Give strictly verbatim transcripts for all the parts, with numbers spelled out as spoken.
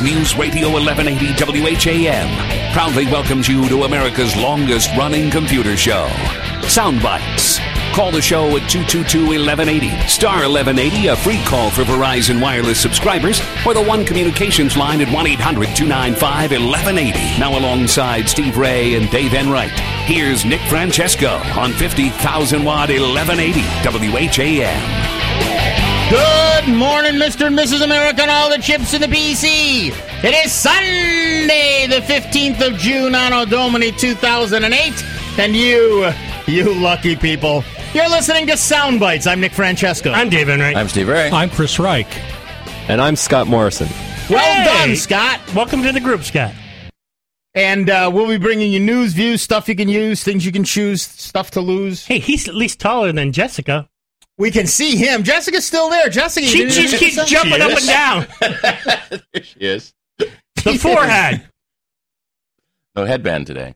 News Radio eleven eighty W H A M proudly welcomes you to America's longest-running computer show, Soundbites. Call the show at two two two, eleven eighty, star eleven eighty, a free call for Verizon Wireless subscribers, or the One Communications line at one eight hundred, two nine five, eleven eighty. Now alongside Steve Ray and Dave Enright, here's Nick Francesco on fifty thousand watt eleven eighty W H A M. Good morning, Mister and Missus America and all the chips in the P C. It is Sunday, the fifteenth of June, Anno Domini two thousand eight, and you, you lucky people, you're listening to Soundbites. I'm Nick Francesco. I'm Dave Enright. I'm Steve Ray. I'm Chris Reich. And I'm Scott Morrison. Well Hey! done, Scott. Welcome to the group, Scott. And uh, we'll be bringing you news, views, stuff you can use, things you can choose, stuff to lose. Hey, he's at least taller than Jessica. We can see him. Jessica's still there. Jessica, you She didn't just introduce keeps yourself? jumping up is. and down. There she is. The forehead. No headband today.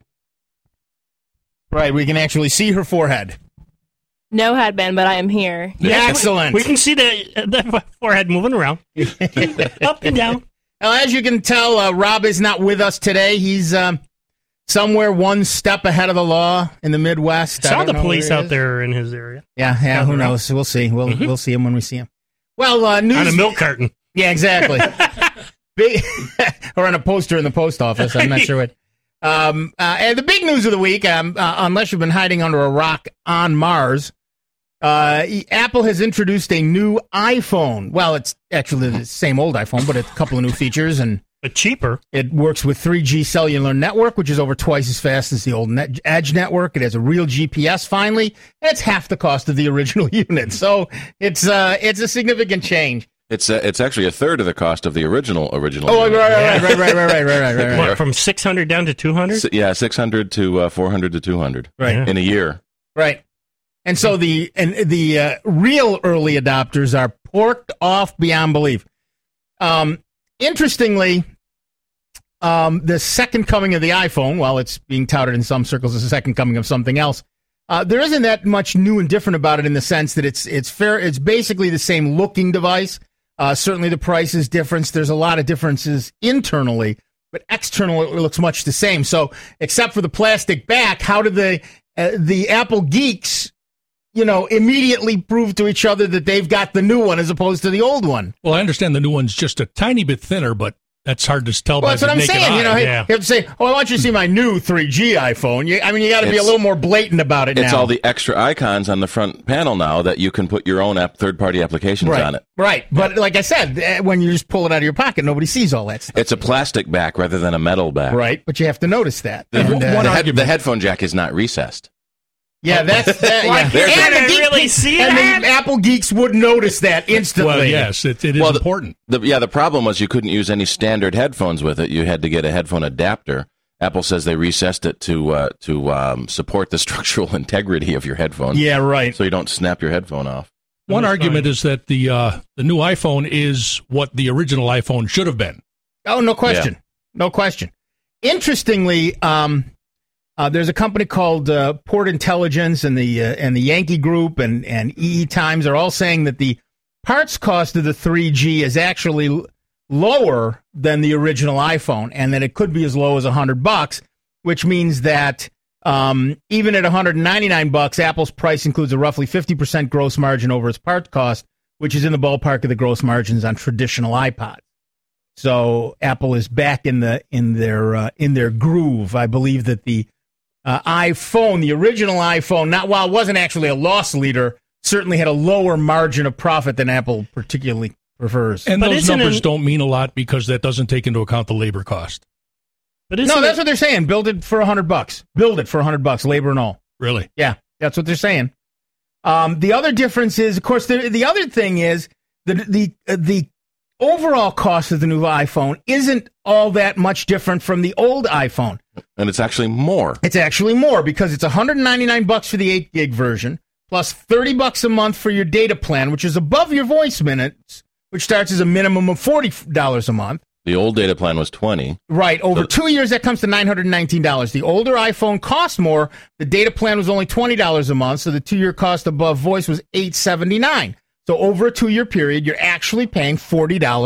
Right, we can actually see her forehead. No headband, but I am here. Excellent. We can see the, the forehead moving around. Up and down. Well, as you can tell, uh, Rob is not with us today. He's um, somewhere one step ahead of the law in the Midwest. I Saw don't the know police where he out is. there in his area. Yeah, yeah. Down Who the road. knows? We'll see. We'll Mhm. we'll see him when we see him. Well, uh, news On a milk carton. Yeah, exactly. Big, or on a poster in the post office. I'm not sure what. Um, uh, and the big news of the week, um, uh, unless you've been hiding under a rock on Mars, uh, Apple has introduced a new iPhone. Well, it's actually the same old iPhone, but it's a couple of new features, and But cheaper. it works with three G cellular network, which is over twice as fast as the old net- Edge network. It has a real G P S finally, and it's half the cost of the original unit. So it's uh, it's a significant change. It's uh, it's actually a third of the cost of the original original. Oh, right, unit. right, right, right, right, right, right, right, right, right. What, from six hundred down to two hundred? S- yeah, six hundred to uh, four hundred to two hundred Right. in a year. Right. And so the and the uh, real early adopters are porked off beyond belief. Um, interestingly, um, the second coming of the iPhone, while it's being touted in some circles as the second coming of something else, uh, there isn't that much new and different about it in the sense that it's it's fair. It's basically the same looking device. Uh, certainly the price is different. There's a lot of differences internally, but externally it looks much the same. So except for the plastic back, how do the uh, the Apple geeks, you know, immediately prove to each other that they've got the new one as opposed to the old one? Well, I understand the new one's just a tiny bit thinner, but that's hard to tell Well, by that's the what I'm naked saying. eye. You know, hey, yeah. you have to say, "Oh, I want you to see my new three G iPhone." You, I mean, you got to be a It's- little more blatant about it It's now. all the extra icons on the front panel now that you can put your own app, third-party applications right, on it. right. But like I said, eh, when you just pull it out of your pocket, nobody sees all that stuff. It's a plastic back rather than a metal back. Right, but you have to notice that. The, And, uh, the, head, argument- the headphone jack is not recessed. yeah, that's that. Why Yeah. can't And I the geek- really see and that? the Apple geeks would notice that instantly. Well, yes, it, it is Well, the- important. The, yeah, the problem was you couldn't use any standard headphones with it. You had to get a headphone adapter. Apple says they recessed it to uh, to um, support the structural integrity of your headphone, Yeah, right. so you don't snap your headphone off. One That's argument fine. is that the uh, the new iPhone is what the original iPhone should have been. Oh, no question. No question. Interestingly, um, uh, there's a company called uh, Port Intelligence and the uh, and the Yankee Group and, and E E Times are all saying that the parts cost of the three G is actually l- lower than the original iPhone, and that it could be as low as a hundred bucks, which means that um, even at one hundred ninety-nine bucks, Apple's price includes a roughly fifty percent gross margin over its part cost, which is in the ballpark of the gross margins on traditional iPods. So Apple is back in the in their uh, in their groove. I believe that the uh, iPhone, the original iPhone, not while it wasn't actually a loss leader, certainly had a lower margin of profit than Apple particularly prefers. And But those isn't numbers it- don't mean a lot because that doesn't take into account the labor cost. But isn't No, that's it- what they're saying. Build it for a hundred bucks. Build it for a hundred bucks, labor and all. Really? Yeah, that's what they're saying. Um, the other difference is, of course, the the other thing is the the uh, the overall cost of the new iPhone isn't all that much different from the old iPhone. And it's actually more. It's actually more because it's one hundred ninety-nine bucks for the eight gig version, plus thirty bucks a month for your data plan, which is above your voice minutes, which starts as a minimum of forty dollars a month. The old data plan was twenty. Right. Over So- two years, that comes to nine hundred nineteen dollars. The older iPhone cost more. The data plan was only twenty dollars a month, so the two-year cost above voice was eight hundred seventy-nine dollars. So over a two-year period, you're actually paying forty dollars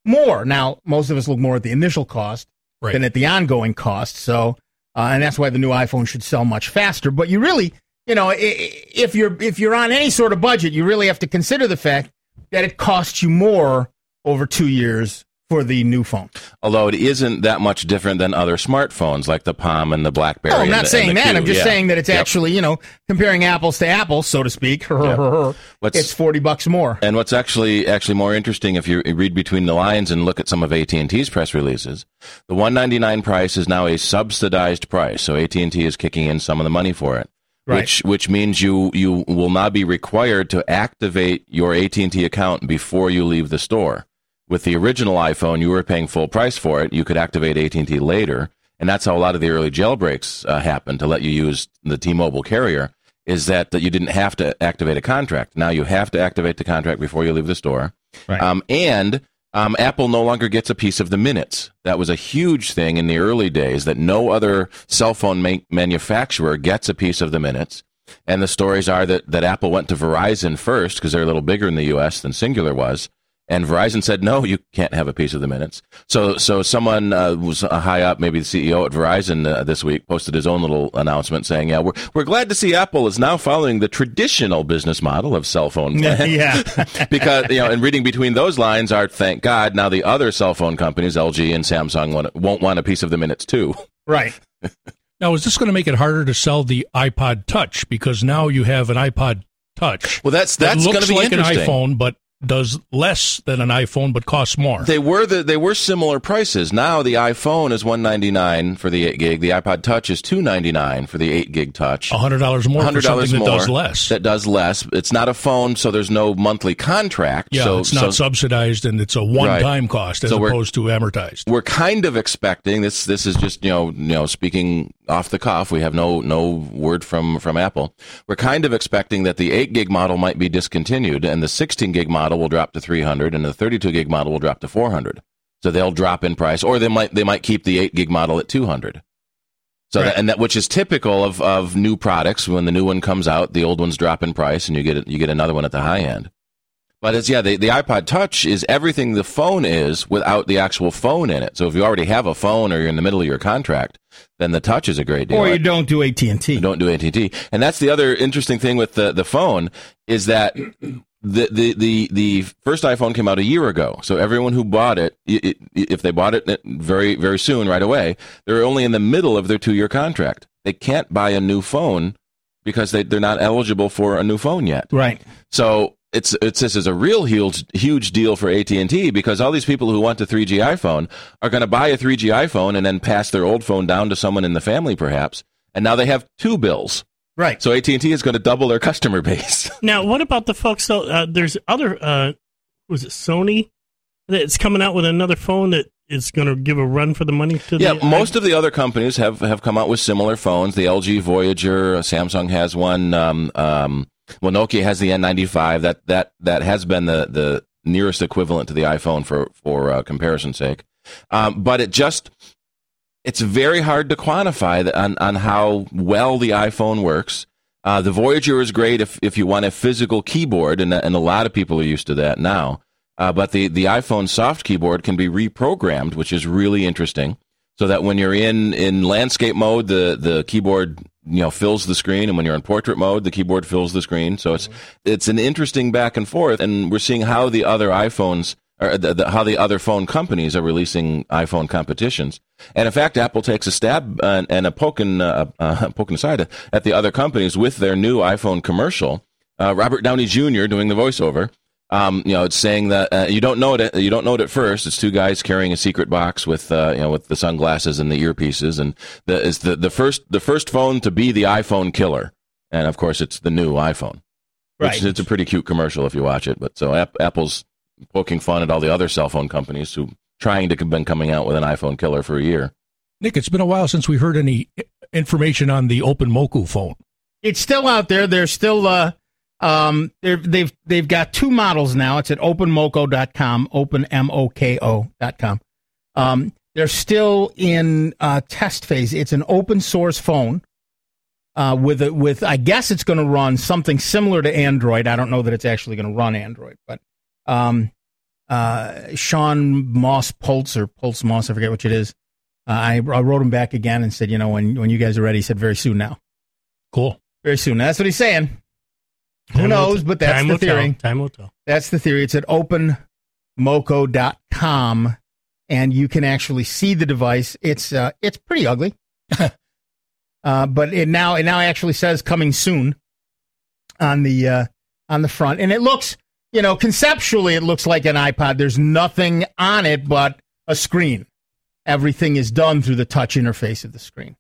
more. Now, most of us look more at the initial cost Right. than at the ongoing cost. So, uh, and that's why the new iPhone should sell much faster. But you really, you know, if you're if you're on any sort of budget, you really have to consider the fact that it costs you more over two years for the new phone. Although it isn't that much different than other smartphones like the Palm and the BlackBerry. No, I'm and not the, saying and the that. Q. I'm just Yeah. saying that it's Yep. actually, you know, comparing apples to apples, so to speak. Yep. It's forty bucks more. And what's actually actually more interesting, if you read between the lines and look at some of A T and T's press releases, the one ninety-nine price is now a subsidized price. So A T and T is kicking in some of the money for it, Right. which which means you you will now be required to activate your A T and T account before you leave the store. With the original iPhone, you were paying full price for it. You could activate A T and T later, and that's how a lot of the early jailbreaks uh, happened to let you use the T-Mobile carrier, is that, that you didn't have to activate a contract. Now you have to activate the contract before you leave the store. Right. Um, and um, Apple no longer gets a piece of the minutes. That was a huge thing in the early days, that no other cell phone ma- manufacturer gets a piece of the minutes. And the stories are that, that Apple went to Verizon first, because they're a little bigger in the U S than Singular was. And Verizon said, no, you can't have a piece of the minutes. So so someone uh, was high up, maybe the C E O at Verizon uh, this week, posted his own little announcement saying, yeah, we're, we're glad to see Apple is now following the traditional business model of cell phone plans. Yeah. Because, you know, and reading between those lines are, thank God, now the other cell phone companies, L G and Samsung, want, won't want a piece of the minutes too. Right. Now, is this going to make it harder to sell the iPod Touch? Because now you have an iPod Touch. Well, that's that that's going looks to be like an interesting. iPhone, but does less than an iPhone, but costs more. They were the, they were similar prices. Now the iPhone is one ninety-nine for the eight gig. The iPod Touch is two ninety-nine for the eight gig Touch. A hundred dollars more for something that more does less. That does less. It's not a phone, so there's no monthly contract. Yeah, so, it's not so subsidized, and it's a one-time Right. cost as So we're- opposed to amortized. we're kind of expecting this. This is just you know you know speaking off the cuff. We have no no word from from Apple. We're kind of expecting that the eight gig model might be discontinued, and the sixteen gig model will drop to three hundred, and the thirty-two gig model will drop to four hundred. So they'll drop in price, or they might they might keep the eight gig model at two hundred. So Right. that, and that which is typical of, of new products. When the new one comes out, the old ones drop in price, and you get you get another one at the high end. But it's yeah, the, the iPod Touch is everything the phone is without the actual phone in it. So if you already have a phone or you're in the middle of your contract, then the Touch is a great deal. Or you don't do A T and T. You don't do A T and T. And that's the other interesting thing with the, the phone is that the, the, the, the first iPhone came out a year ago. So everyone who bought it, it, if they bought it very, very soon, right away, they're only in the middle of their two-year contract. They can't buy a new phone because they, they're not eligible for a new phone yet. Right. So it's it's this is a real huge huge deal for A T and T because all these people who want a three G iPhone are going to buy a three G iPhone and then pass their old phone down to someone in the family perhaps, and now they have two bills. Right. So A T and T is going to double their customer base. Now, what about the folks? So uh, there's other. Uh, was it Sony that's coming out with another phone that is going to give a run for the money to Yeah, the, most of the other companies have, have come out with similar phones. The L G Voyager, Samsung has one. Um, um, well, Nokia has the N ninety-five. That that that has been the, the nearest equivalent to the iPhone for for uh, comparison's sake. Um, but it just it's very hard to quantify the, on on how well the iPhone works. Uh, the Voyager is great if if you want a physical keyboard, and and a lot of people are used to that now. Uh, but the, the iPhone soft keyboard can be reprogrammed, which is really interesting. So that when you're in, in landscape mode, the, the keyboard you know fills the screen, and when you're in portrait mode, the keyboard fills the screen. So it's it's an interesting back and forth, and we're seeing how the other iPhones or the, the, how the other phone companies are releasing iPhone competitions. And in fact, Apple takes a stab uh, and a poking uh, uh, poking aside at the other companies with their new iPhone commercial. Uh, Robert Downey Junior doing the voiceover. Um, you know, it's saying that uh, you don't know it. You don't know it at first. It's two guys carrying a secret box with, uh, you know, with the sunglasses and the earpieces, and the is the, the first the first phone to be the iPhone killer. And of course, it's the new iPhone. Right. Which, it's a pretty cute commercial if you watch it. But so App, Apple's poking fun at all the other cell phone companies who trying to have been coming out with an iPhone killer for a year. Nick, it's been a while since we heard any information on the OpenMoku phone. It's still out there. They're still. Uh, Um, they've they've got two models now. It's at open moko dot com, open M O K O dot com. Um, they're still in uh, test phase. It's an open source phone uh, with a, with I guess it's going to run something similar to Android. I don't know that it's actually going to run Android, but um, uh, Sean Moss Pulse or Pulse Moss, I forget which it is. Uh, I, I wrote him back again and said, you know, when when you guys are ready, he said very soon now. Cool. Very soon. That's what he's saying. Time Who knows? will, But that's time the will theory. Tell. Time will tell. That's the theory. It's at open moco dot com, and you can actually see the device. It's uh, it's pretty ugly, uh, but it now it now actually says coming soon on the uh, on the front, and it looks, you know, conceptually it looks like an iPod. There's nothing on it but a screen. Everything is done through the touch interface of the screen.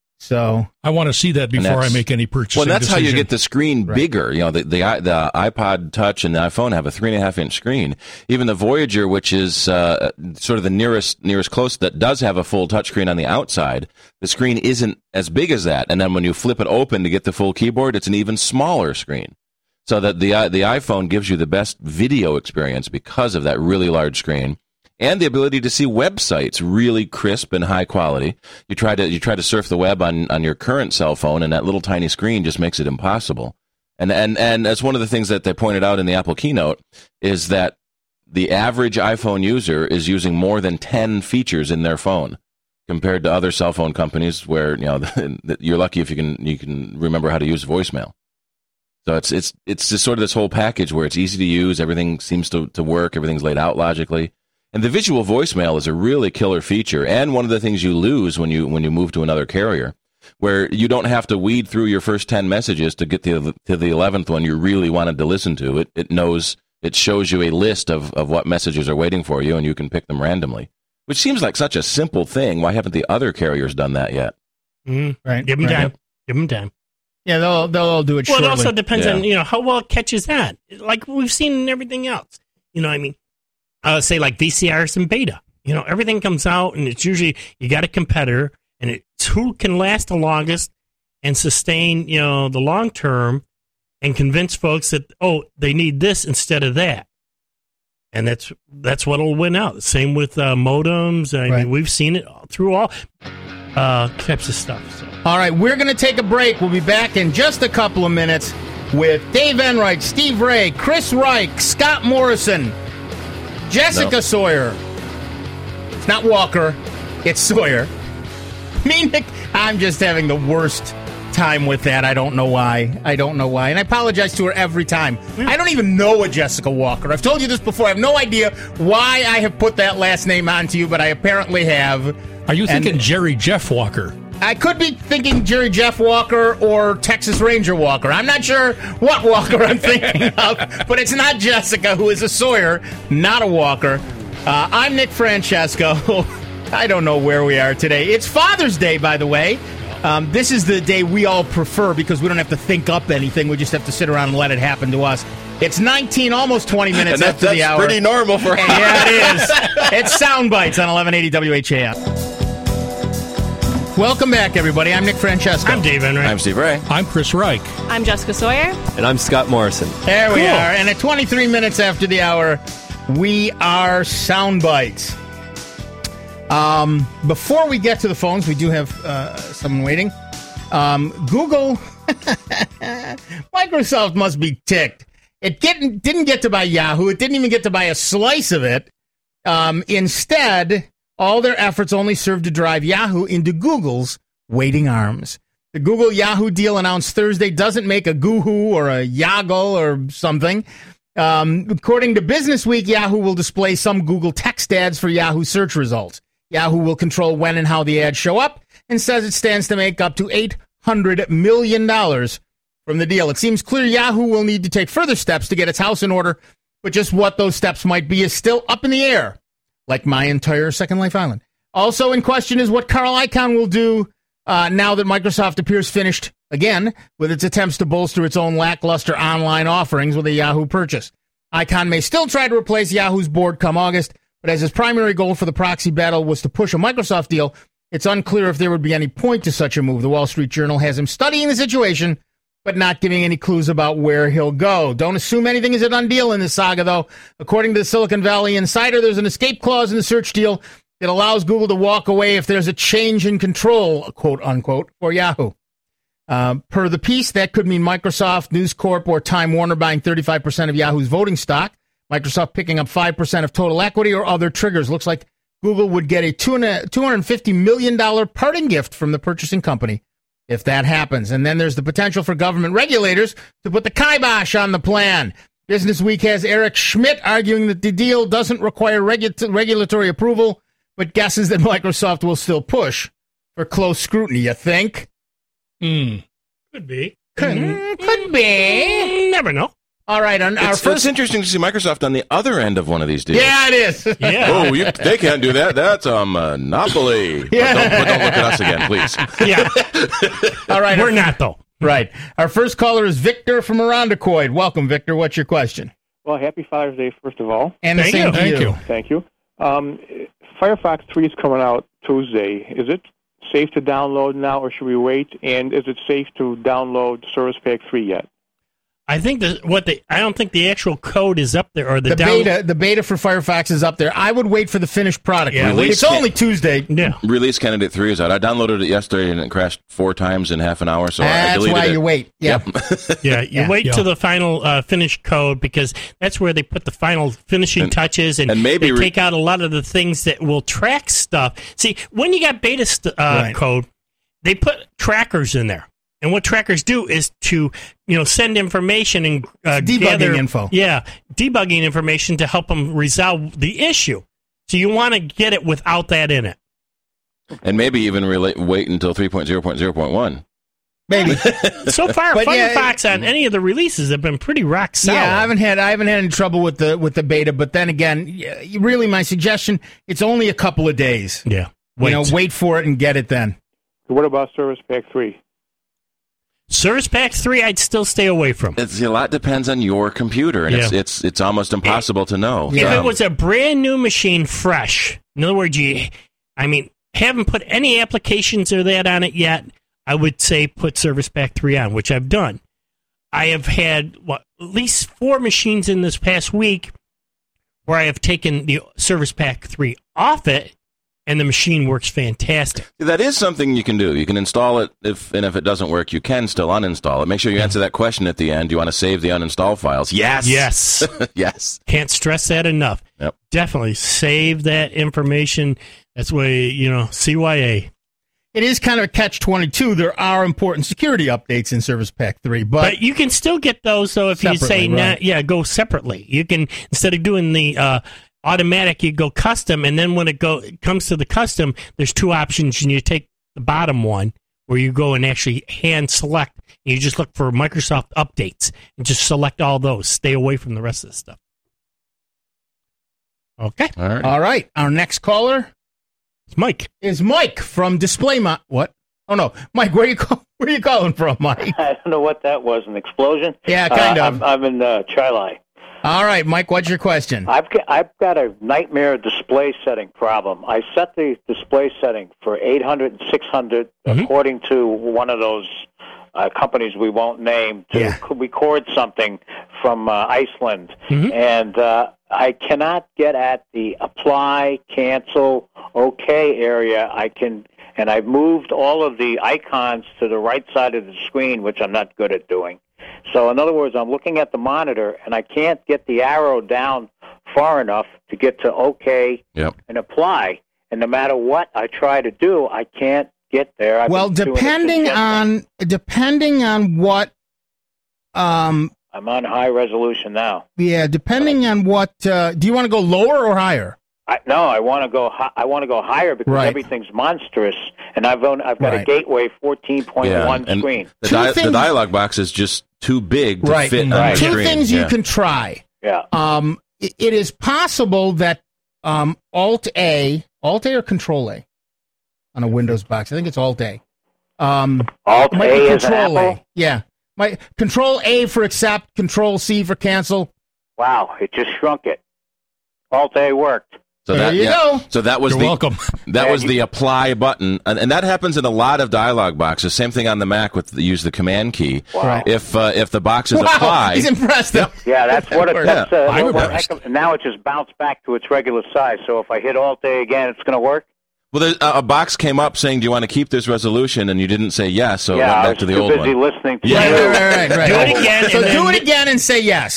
So I want to see that before I make any purchasing. Well, that's decision. how you get the screen Right. bigger. You know, the, the the iPod Touch and the iPhone have a three and a half inch screen. Even the Voyager, which is uh, sort of the nearest nearest close, that does have a full touch screen on the outside, the screen isn't as big as that. And then when you flip it open to get the full keyboard, it's an even smaller screen. So that the uh, the iPhone gives you the best video experience because of that really large screen. And the ability to see websites really crisp and high quality. You try to you try to surf the web on, on your current cell phone, and that little tiny screen just makes it impossible. And and and that's one of the things that they pointed out in the Apple keynote, is that the average iPhone user is using more than ten features in their phone, compared to other cell phone companies where, you know, you're lucky if you can you can remember how to use voicemail. So it's it's it's just sort of this whole package where it's easy to use, everything seems to, to work, everything's laid out logically. And the visual voicemail is a really killer feature, and one of the things you lose when you when you move to another carrier, where you don't have to weed through your first ten messages to get to the, to the eleventh one you really wanted to listen to. It it knows it shows you a list of, of what messages are waiting for you, and you can pick them randomly, which seems like such a simple thing. Why haven't the other carriers done that yet? Mm, right, give them right. time. Give them time. Yeah, they'll they'll all do it. Well, shortly. it also depends Yeah. on, you know, how well it catches that. Like we've seen in everything else. You know what I mean? Uh, say like V C Rs and beta. You know, everything comes out, and it's usually you got a competitor, and it's who can last the longest and sustain, you know, the long term, and convince folks that, oh, they need this instead of that. And that's that's what'll win out. Same with uh, modems. I Right. mean, we've seen it through all uh, types of stuff. So. All right, we're going to take a break. We'll be back in just a couple of minutes with Dave Enright, Steve Ray, Chris Reich, Scott Morrison, Jessica No. Sawyer. It's not Walker, it's Sawyer. Me, Nick, I'm just having the worst time with that. I don't know why. I don't know why. And I apologize to her every time. I don't even know a Jessica Walker. I've told you this before. I have no idea why I have put that last name onto you, but I apparently have. Are you And- thinking Jerry Jeff Walker? I could be thinking Jerry Jeff Walker or Texas Ranger Walker. I'm not sure what Walker I'm thinking of, but it's not Jessica, who is a Sawyer, not a Walker. Uh, I'm Nick Francesco. I don't know where we are today. It's Father's Day, by the way. Um, this is the day we all prefer because we don't have to think up anything. We just have to sit around and let it happen to us. It's nineteen, almost twenty minutes And that, after that's the hour. pretty normal for And yeah, it is. It's Sound Bites on eleven eighty W H A M. Welcome back, everybody. I'm Nick Francesco. I'm Dave Enright. I'm Steve Ray. I'm Chris Reich. I'm Jessica Sawyer. And I'm Scott Morrison. There we Cool. are. And at twenty-three minutes after the hour, we are Sound Bites. Um, before we get to the phones, we do have uh, someone waiting. Um, Google, Microsoft must be ticked. It didn't, didn't get to buy Yahoo. It didn't even get to buy a slice of it. Um, instead, all their efforts only served to drive Yahoo into Google's waiting arms. The Google Yahoo deal announced Thursday doesn't make a Goohoo or a Yaggle or something. Um, according to Business Week, Yahoo will display some Google text ads for Yahoo search results. Yahoo will control when and how the ads show up and says it stands to make up to eight hundred million dollars from the deal. It seems clear Yahoo will need to take further steps to get its house in order, but just what those steps might be is still up in the air, like my entire Second Life Island. Also in question is what Carl Icahn will do uh, now that Microsoft appears finished, again, with its attempts to bolster its own lackluster online offerings with a Yahoo purchase. Icahn may still try to replace Yahoo's board come August, but as his primary goal for the proxy battle was to push a Microsoft deal, it's unclear if there would be any point to such a move. The Wall Street Journal has him studying the situation, but not giving any clues about where he'll go. Don't assume anything is a done deal in this saga, though. According to the Silicon Valley Insider, there's an escape clause in the search deal that allows Google to walk away if there's a change in control, quote unquote, for Yahoo. Uh, per the piece, that could mean Microsoft, News Corp, or Time Warner buying thirty-five percent of Yahoo's voting stock. Microsoft picking up five percent of total equity, or other triggers. Looks like Google would get a two hundred fifty million dollars parting gift from the purchasing company if that happens. And then there's the potential for government regulators to put the kibosh on the plan. Business Week has Eric Schmidt arguing that the deal doesn't require regu- regulatory approval, but guesses that Microsoft will still push for close scrutiny. You think? Hmm. Could be. Could, mm, could be. Never know. All right. On our It's, first, it's interesting to see Microsoft on the other end of one of these deals. yeah, it is. Yeah. Oh, you, they can't do that. That's a monopoly. Yeah. But, don't, but don't look at us again, please. Yeah. All right. We're not, though. Right. Our first caller is Victor from Irondequoit. Welcome, Victor. What's your question? Well, happy Father's Day, first of all. And the Thank same you. to Thank you. Thank you. Um, Firefox three is coming out Tuesday. Is it safe to download now, or should we wait? And is it safe to download Service Pack three yet? I think that what the I don't think the actual code is up there or the, The down- beta, the beta for Firefox is up there. I would wait for the finished product. Yeah, It's release only can't- Tuesday. Yeah. Release candidate three is out. I downloaded it yesterday and it crashed four times in half an hour, so I That's deleted why it. you wait. Yeah. Yeah, you Yeah. wait Yeah. till the final uh, finished code because that's where they put the final finishing And- touches and, and maybe they re- take out a lot of the things that will track stuff. See, when you got beta st- uh, Right. code, they put trackers in there. And what trackers do is to, you know, send information and uh, Debugging gather, info. Yeah, debugging information to help them resolve the issue. So you want to get it without that in it. And maybe even relate, wait until three point oh point oh point one. Maybe. So far, But yeah, Firefox on any of the releases have been pretty rock solid. Yeah, I haven't had I haven't had any trouble with the with the beta, but then again, yeah, really my suggestion, it's only a couple of days. Yeah. You know, wait for it and get it then. What about Service Pack three? Service Pack three, I'd still stay away from. It's, a lot depends on your computer, and it's, Yeah. it's it's almost impossible to know. If Um, it was a brand new machine, fresh, in other words, you, I mean, haven't put any applications or that on it yet, I would say put Service Pack three on, which I've done. I have had what, at least four machines in this past week where I have taken the Service Pack three off it, and the machine works fantastic. that is something you can do. You can install it, if and if it doesn't work, you can still uninstall it. Make sure you answer that question at the end. Do you want to save the uninstall files? Yes. Yes. Yes. Can't stress that enough. Yep. Definitely save that information. That's why, you know, C Y A. It is kind of a catch twenty-two. There are important security updates in Service Pack three, but, But you can still get those, though, if you say, Separately, nah, right. yeah, go separately. You can, instead of doing the uh, automatic, you go custom, and then when it go it comes to the custom, there's two options, and you take the bottom one, where you go and actually hand select, and you just look for Microsoft updates, and just select all those. Stay away from the rest of the stuff. Okay. All right. all right. Our next caller It's Mike. is Mike from Display Mo- What? Oh no, Mike. Where are you call- Where are you calling from, Mike? I don't know what that was, an explosion? Yeah, kind uh, of. I'm, I'm in uh, Chilai. All right, Mike. What's your question? I've got, I've got a nightmare display setting problem. I set the display setting for eight hundred and six hundred, Mhm. according to one of those uh, companies we won't name, to Yeah. c- record something from uh, Iceland. Mhm. And uh, I cannot get at the apply, cancel, OK area. I can, and I've moved all of the icons to the right side of the screen, which I'm not good at doing. So, in other words, I'm looking at the monitor, and I can't get the arrow down far enough to get to OK Yep. and apply. And no matter what I try to do, I can't get there. I've Well, been doing it depending since on depending on what, um, I'm on high resolution now. yeah, depending on what. Uh, do you want to go lower or higher? I, no, I want to go. Hi- I want to go higher because Right. everything's monstrous, and I've owned, I've got a Right. Gateway fourteen point one and screen. The, Two di- the things- dialog box is just too big to Right. fit on Right. the Two screen. things Yeah. you can try. Yeah. Um, it, it is possible that um, Alt A, Alt A or Control A on a Windows box. I think it's Alt A. Um, Alt it might A be is an Control apple. A. Yeah. My Control A for accept, Control C for cancel. Wow, it just shrunk it. Alt A worked. So There that, you yeah. go. So that was You're the welcome. that Yeah, was you- the apply button, and, and that happens in a lot of dialog boxes. Same thing on the Mac with the, use the Command key. Wow. Right. If uh, if the box is Wow, applied, he's impressed. Yep. Yeah, that's what it. Yeah, That's, uh, I'm what- what impressed. heck of- now it just bounced back to its regular size. So if I hit Alt A again, it's going to work. well, there, a, a box came up saying, "Do you want to keep this resolution?" And you didn't say yes, so it yeah, went I back was to the too old busy one. listening to Yeah. Right, you. right, right, right, right. Do it again So and do then- it again and say yes.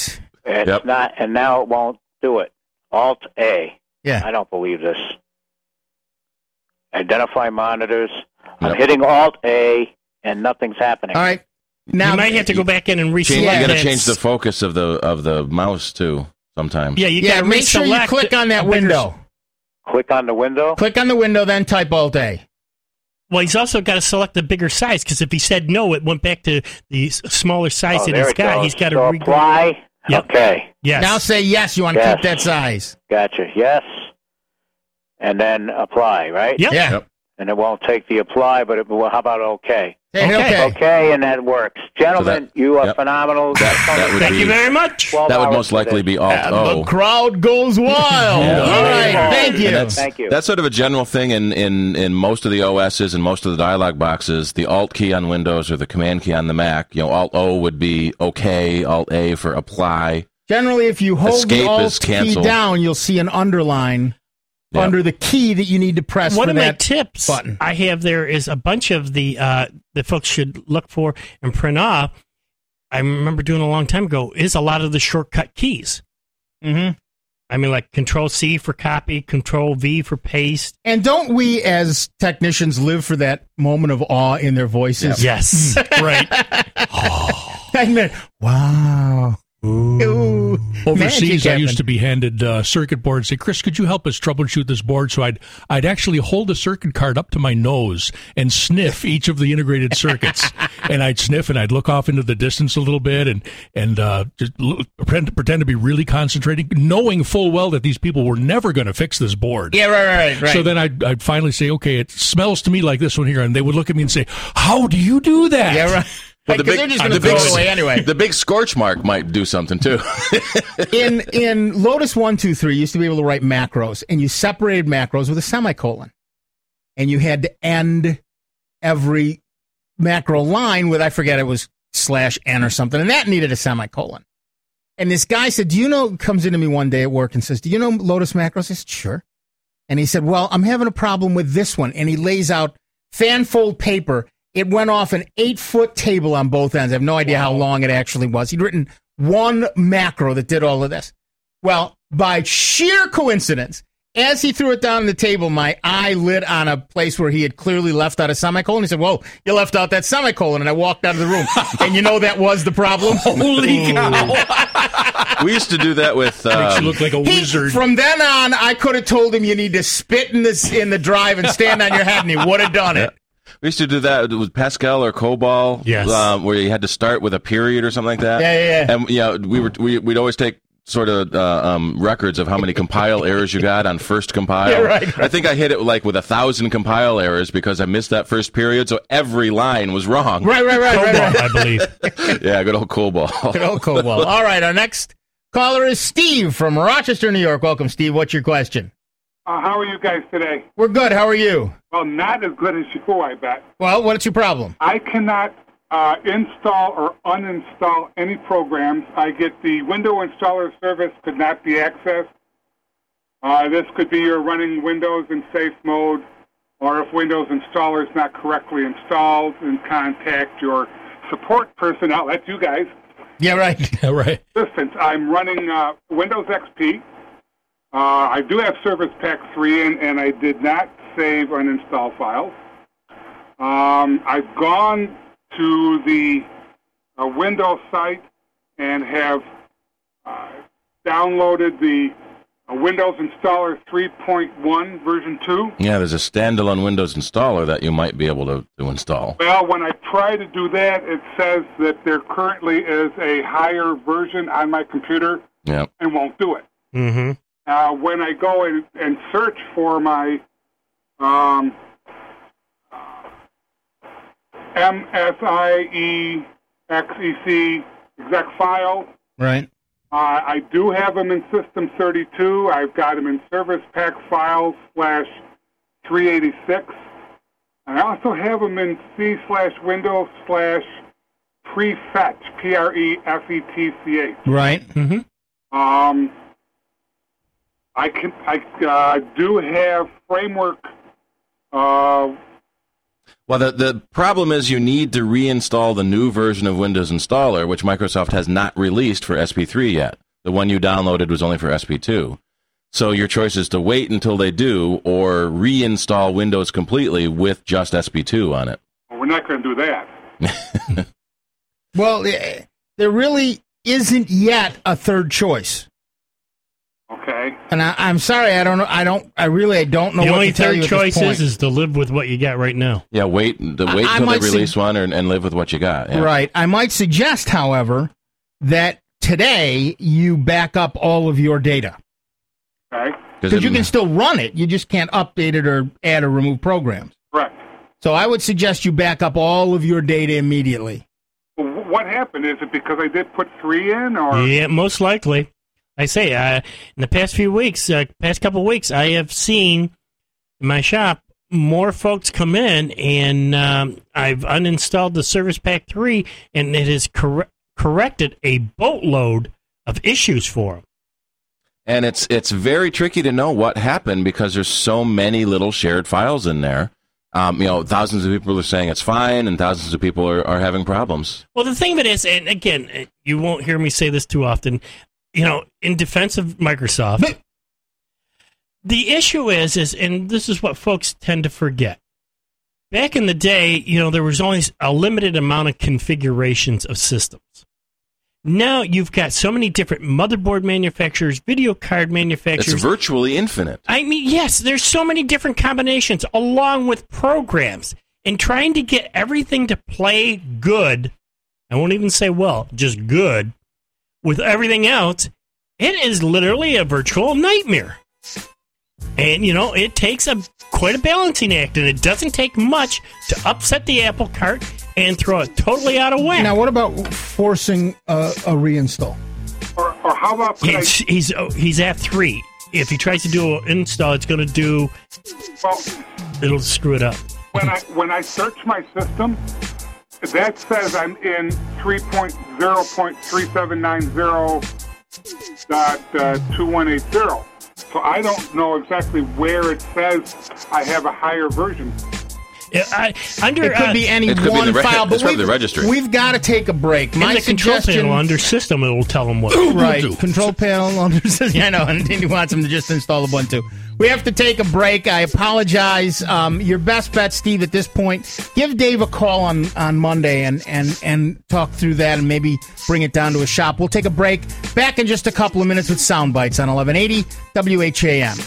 It's Yep. not, and now it won't do it. Alt A. Yeah. I don't believe this. Identify monitors. I'm Yep. hitting Alt A, and nothing's happening. All right. Now you might have to go back in and reselect. Change, you got to that. change the focus of the of the mouse too. Sometimes. Yeah, you yeah, got to make sure you click on that window. Click on the window. Click on the window, then type Alt A. Well, he's also got to select the bigger size because if he said no, it went back to the s- smaller size Oh, that there he's it got. goes. He's got to so re- apply. Yep. Okay. Yes. Now say yes, you want to Yes. keep that size. Gotcha. Yes. And then apply, right? Yep. Yeah. Yep. And it won't take the apply, but it, well, how about okay? Say Okay. okay. Okay, and that works. Gentlemen, that- you are yep. phenomenal. That- that would Thank be- you very much. twelve That would hours most likely today. be Alt And O. the crowd goes wild. Yeah. All right, Yeah. thank you. And that's, Thank you. That's sort of a general thing in, in, in most of the O Ss and most of the dialog boxes. The Alt key on Windows or the Command key on the Mac. You know, Alt O would be OK. Alt A for apply. Generally, if you hold Escape the is Alt key cancel. down, you'll see an underline Yeah. under the key that you need to press One for of my that tips button. I have there is a bunch of the uh, that folks should look for and print off. I remember doing a long time ago is a lot of the shortcut keys. Mm-hmm. I mean, like Control C for copy, Control V for paste. And don't we, as technicians, live for that moment of awe in their voices? Yes, right. I mean, wow. Ooh. Overseas, I Magic used to be handed uh, circuit board and say, "Chris, could you help us troubleshoot this board?" So I'd I'd actually hold a circuit card up to my nose and sniff each of the integrated circuits, and I'd sniff and I'd look off into the distance a little bit and and uh, just l- pretend, pretend to be really concentrating, knowing full well that these people were never going to fix this board. Yeah, right, right, right. So then I'd, I'd finally say, "Okay, it smells to me like this one here," and they would look at me and say, "How do you do that?" yeah, right. Well, Because they're just going to the throw big- it away anyway. The big scorch mark might do something too. in in Lotus one two three, you used to be able to write macros, and you separated macros with a semicolon, and you had to end every macro line with, I forget, it was slash n or something, and that needed a semicolon. And this guy said, "Do you know?" Comes into me one day at work and says, "Do you know Lotus macros?" I said, "Sure." And he said, "Well, I'm having a problem with this one," and he lays out fanfold paper. It went off an eight-foot table on both ends. I have no idea how long it actually was. He'd written one macro that did all of this. Well, by sheer coincidence, as he threw it down on the table, my eye lit on a place where he had clearly left out a semicolon. He said, "Whoa, you left out that semicolon." And I walked out of the room. And you know that was the problem? Holy cow! We used to do that with. Makes Um, you look like a He- wizard. from then on, I could have told him you need to spit in this in the drive and stand on your head, and he would have done it. we used to do that with Pascal or COBOL. Yes. Um, where you had to start with a period or something like that. Yeah, yeah, yeah. And yeah, we were we, we'd always take sort of uh, um, records of how many compile errors you got on first compile. Yeah, right, right. I think I hit it like with a thousand compile errors because I missed that first period, so every line was wrong. Right, right, right, right, right. I believe. Yeah, good old COBOL. Good old Cobalt. All right, our next caller is Steve from Rochester, New York. Welcome, Steve. What's your question? Uh, how are you guys today? We're good. How are you? Well, not as good as you, I bet. Well, what's your problem? I cannot uh, install or uninstall any programs. I get the window installer service could not be accessed. Uh, this could be you're running Windows in safe mode, or if Windows installer is not correctly installed, then contact your support personnel. That's you guys. Yeah, right. Yeah, right. Listen, I'm running uh, Windows X P. Uh, I do have Service Pack three, and, and I did not save uninstall files. Um, I've gone to the uh, Windows site and have uh, downloaded the uh, Windows Installer three point one version two. Yeah, there's a standalone Windows installer that you might be able to, to install. Well, when I try to do that, it says that there currently is a higher version on my computer Yeah. and won't do it. Mm-hmm. Uh, when I go and, and search for my um, M S I E X E C exec file, Right. uh, I do have them in System thirty-two. I've got them in Service Pack files slash three eighty-six. And I also have them in C slash Windows slash prefetch, P R E F E T C H. Right. Mm-hmm. Um, I can I uh, do have framework. Uh, Well, the, the problem is you need to reinstall the new version of Windows Installer, which Microsoft has not released for S P three yet. The one you downloaded was only for S P two. So your choice is to wait until they do or reinstall Windows completely with just S P two on it. Well, we're not going to do that. Well, there really isn't yet a third choice. Okay. And I, I'm sorry, I don't know. I don't. I really, I don't know the what only to tell third you at choice this point. is, is to live with what you got right now. Yeah, wait, the, wait I- I until might they release sug- one and, and live with what you got. Yeah. Right. I might suggest, however, that today you back up all of your data. Okay. Because you can still run it. You just can't update it or add or remove programs. Correct. So I would suggest you back up all of your data immediately. Well, what happened? Is it because I did put three in, or Yeah, most likely. I say, uh, in the past few weeks, uh, past couple of weeks, I have seen in my shop more folks come in, and um, I've uninstalled the Service Pack three, and it has cor- corrected a boatload of issues for them. And it's it's very tricky to know what happened because there's so many little shared files in there. Um, you know, thousands of people are saying it's fine, and thousands of people are, are having problems. Well, the thing of it is, and again, you won't hear me say this too often, you know, in defense of Microsoft, the issue is, is, and this is what folks tend to forget. Back in the day, you know, there was only a limited amount of configurations of systems. Now you've got so many different motherboard manufacturers, video card manufacturers. It's virtually infinite. I mean, yes, there's so many different combinations along with programs. And trying to get everything to play good, I won't even say well, just good, with everything else, it is literally a virtual nightmare. And, you know, it takes a quite a balancing act, and it doesn't take much to upset the apple cart and throw it totally out of whack. Now, what about forcing uh, a reinstall? or, or how about could He's, he's, oh, he's at three. If he tries to do an install, it's going to do, I, well, it'll screw it up. when I when I search my system, that says I'm in three point zero point three seven nine zero dot two one eight zero. So I don't know exactly where it says I have a higher version. Yeah, I, under, It could uh, be any It could be one the re- file, but it's probably we've, the registry. we've got to take a break. in My the control suggestion, panel under system, it will tell him what right? to do. Control panel under system. Yeah, I know, and he wants him to just install Ubuntu. We have to take a break. I apologize. Um, your best bet, Steve, at this point, give Dave a call on, on Monday and, and, and talk through that and maybe bring it down to a shop. We'll take a break. Back in just a couple of minutes with Sound Bites on eleven eighty W H A M.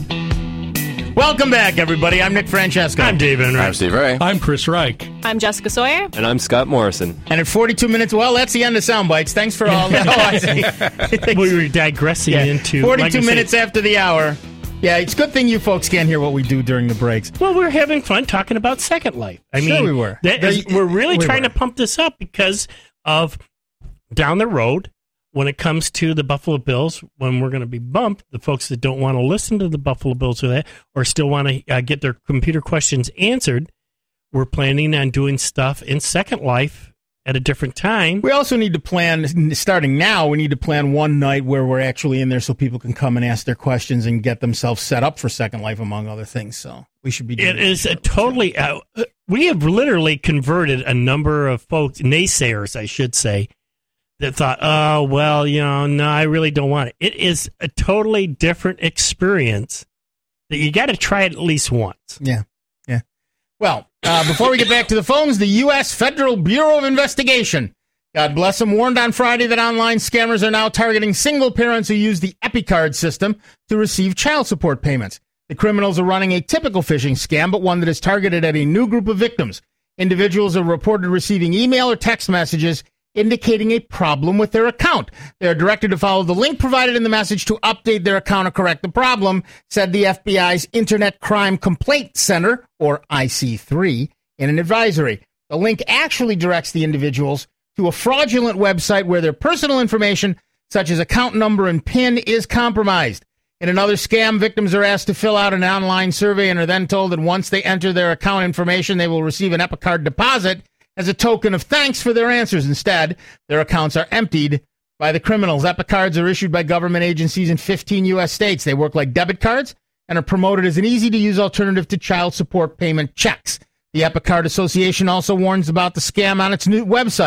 Welcome back, everybody. I'm Nick Francesco. I'm Dave Enright. I'm Steve Ray. I'm Chris Reich. I'm Jessica Sawyer. And I'm Scott Morrison. And at forty-two minutes, well, that's the end of Sound Bites. Thanks for all that. Oh, I see. We were digressing Yeah. into forty-two like I say- minutes after the hour. Yeah, it's a good thing you folks can't hear what we do during the breaks. Well, we're having fun talking about Second Life. I Sure mean, we were. that There- is- we're really we trying were. to pump this up because of down the road when it comes to the Buffalo Bills, when we're going to be bumped, the folks that don't want to listen to the Buffalo Bills or that, or still want to uh, get their computer questions answered, we're planning on doing stuff in Second Life at a different time. We also need to plan, starting now, we need to plan one night where we're actually in there so people can come and ask their questions and get themselves set up for Second Life, among other things. So we should be doing It is a totally. Uh, we have literally converted a number of folks, naysayers, I should say, that thought, oh, well, you know, no, I really don't want it. It is a totally different experience that you got to try it at least once. Yeah, yeah. Well, uh, before we get back to the phones, the U S Federal Bureau of Investigation, God bless them, warned on Friday that online scammers are now targeting single parents who use the EpiCard system to receive child support payments. The criminals are running a typical phishing scam, but one that is targeted at a new group of victims. Individuals are reported receiving email or text messages indicating a problem with their account. They are directed to follow the link provided in the message to update their account or correct the problem, said the F B I's Internet Crime Complaint Center, or I C three, in an advisory. The link actually directs the individuals to a fraudulent website where their personal information, such as account number and PIN, is compromised. In another scam, victims are asked to fill out an online survey and are then told that once they enter their account information, they will receive an EpiCard deposit as a token of thanks for their answers. Instead, their accounts are emptied by the criminals. EpiCards are issued by government agencies in fifteen U S states. They work like debit cards and are promoted as an easy-to-use alternative to child support payment checks. The EpiCard Association also warns about the scam on its new website.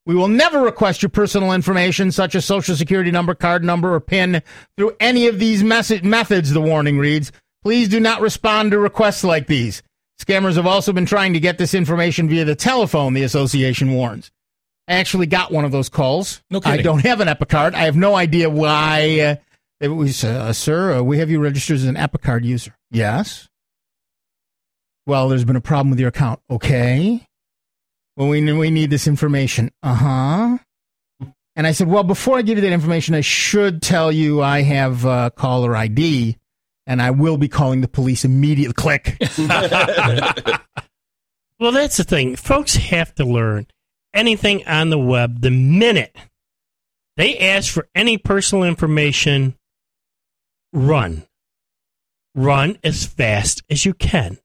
We will never request your personal information, such as social security number, card number, or PIN, through any of these message methods, the warning reads. Please do not respond to requests like these. Scammers have also been trying to get this information via the telephone, the association warns. I actually got one of those calls. No kidding. I don't have an Epicard. I have no idea why. Uh, it was, uh, sir, uh, we have you registered as an Epicard user. Yes. Well, there's been a problem with your account. Okay. Well, we, we need this information. Uh-huh. And I said, well, before I give you that information, I should tell you I have uh, caller I D, and I will be calling the police immediately. Click. Well, that's the thing. Folks have to learn anything on the web, the minute they ask for any personal information, run. Run as fast as you can.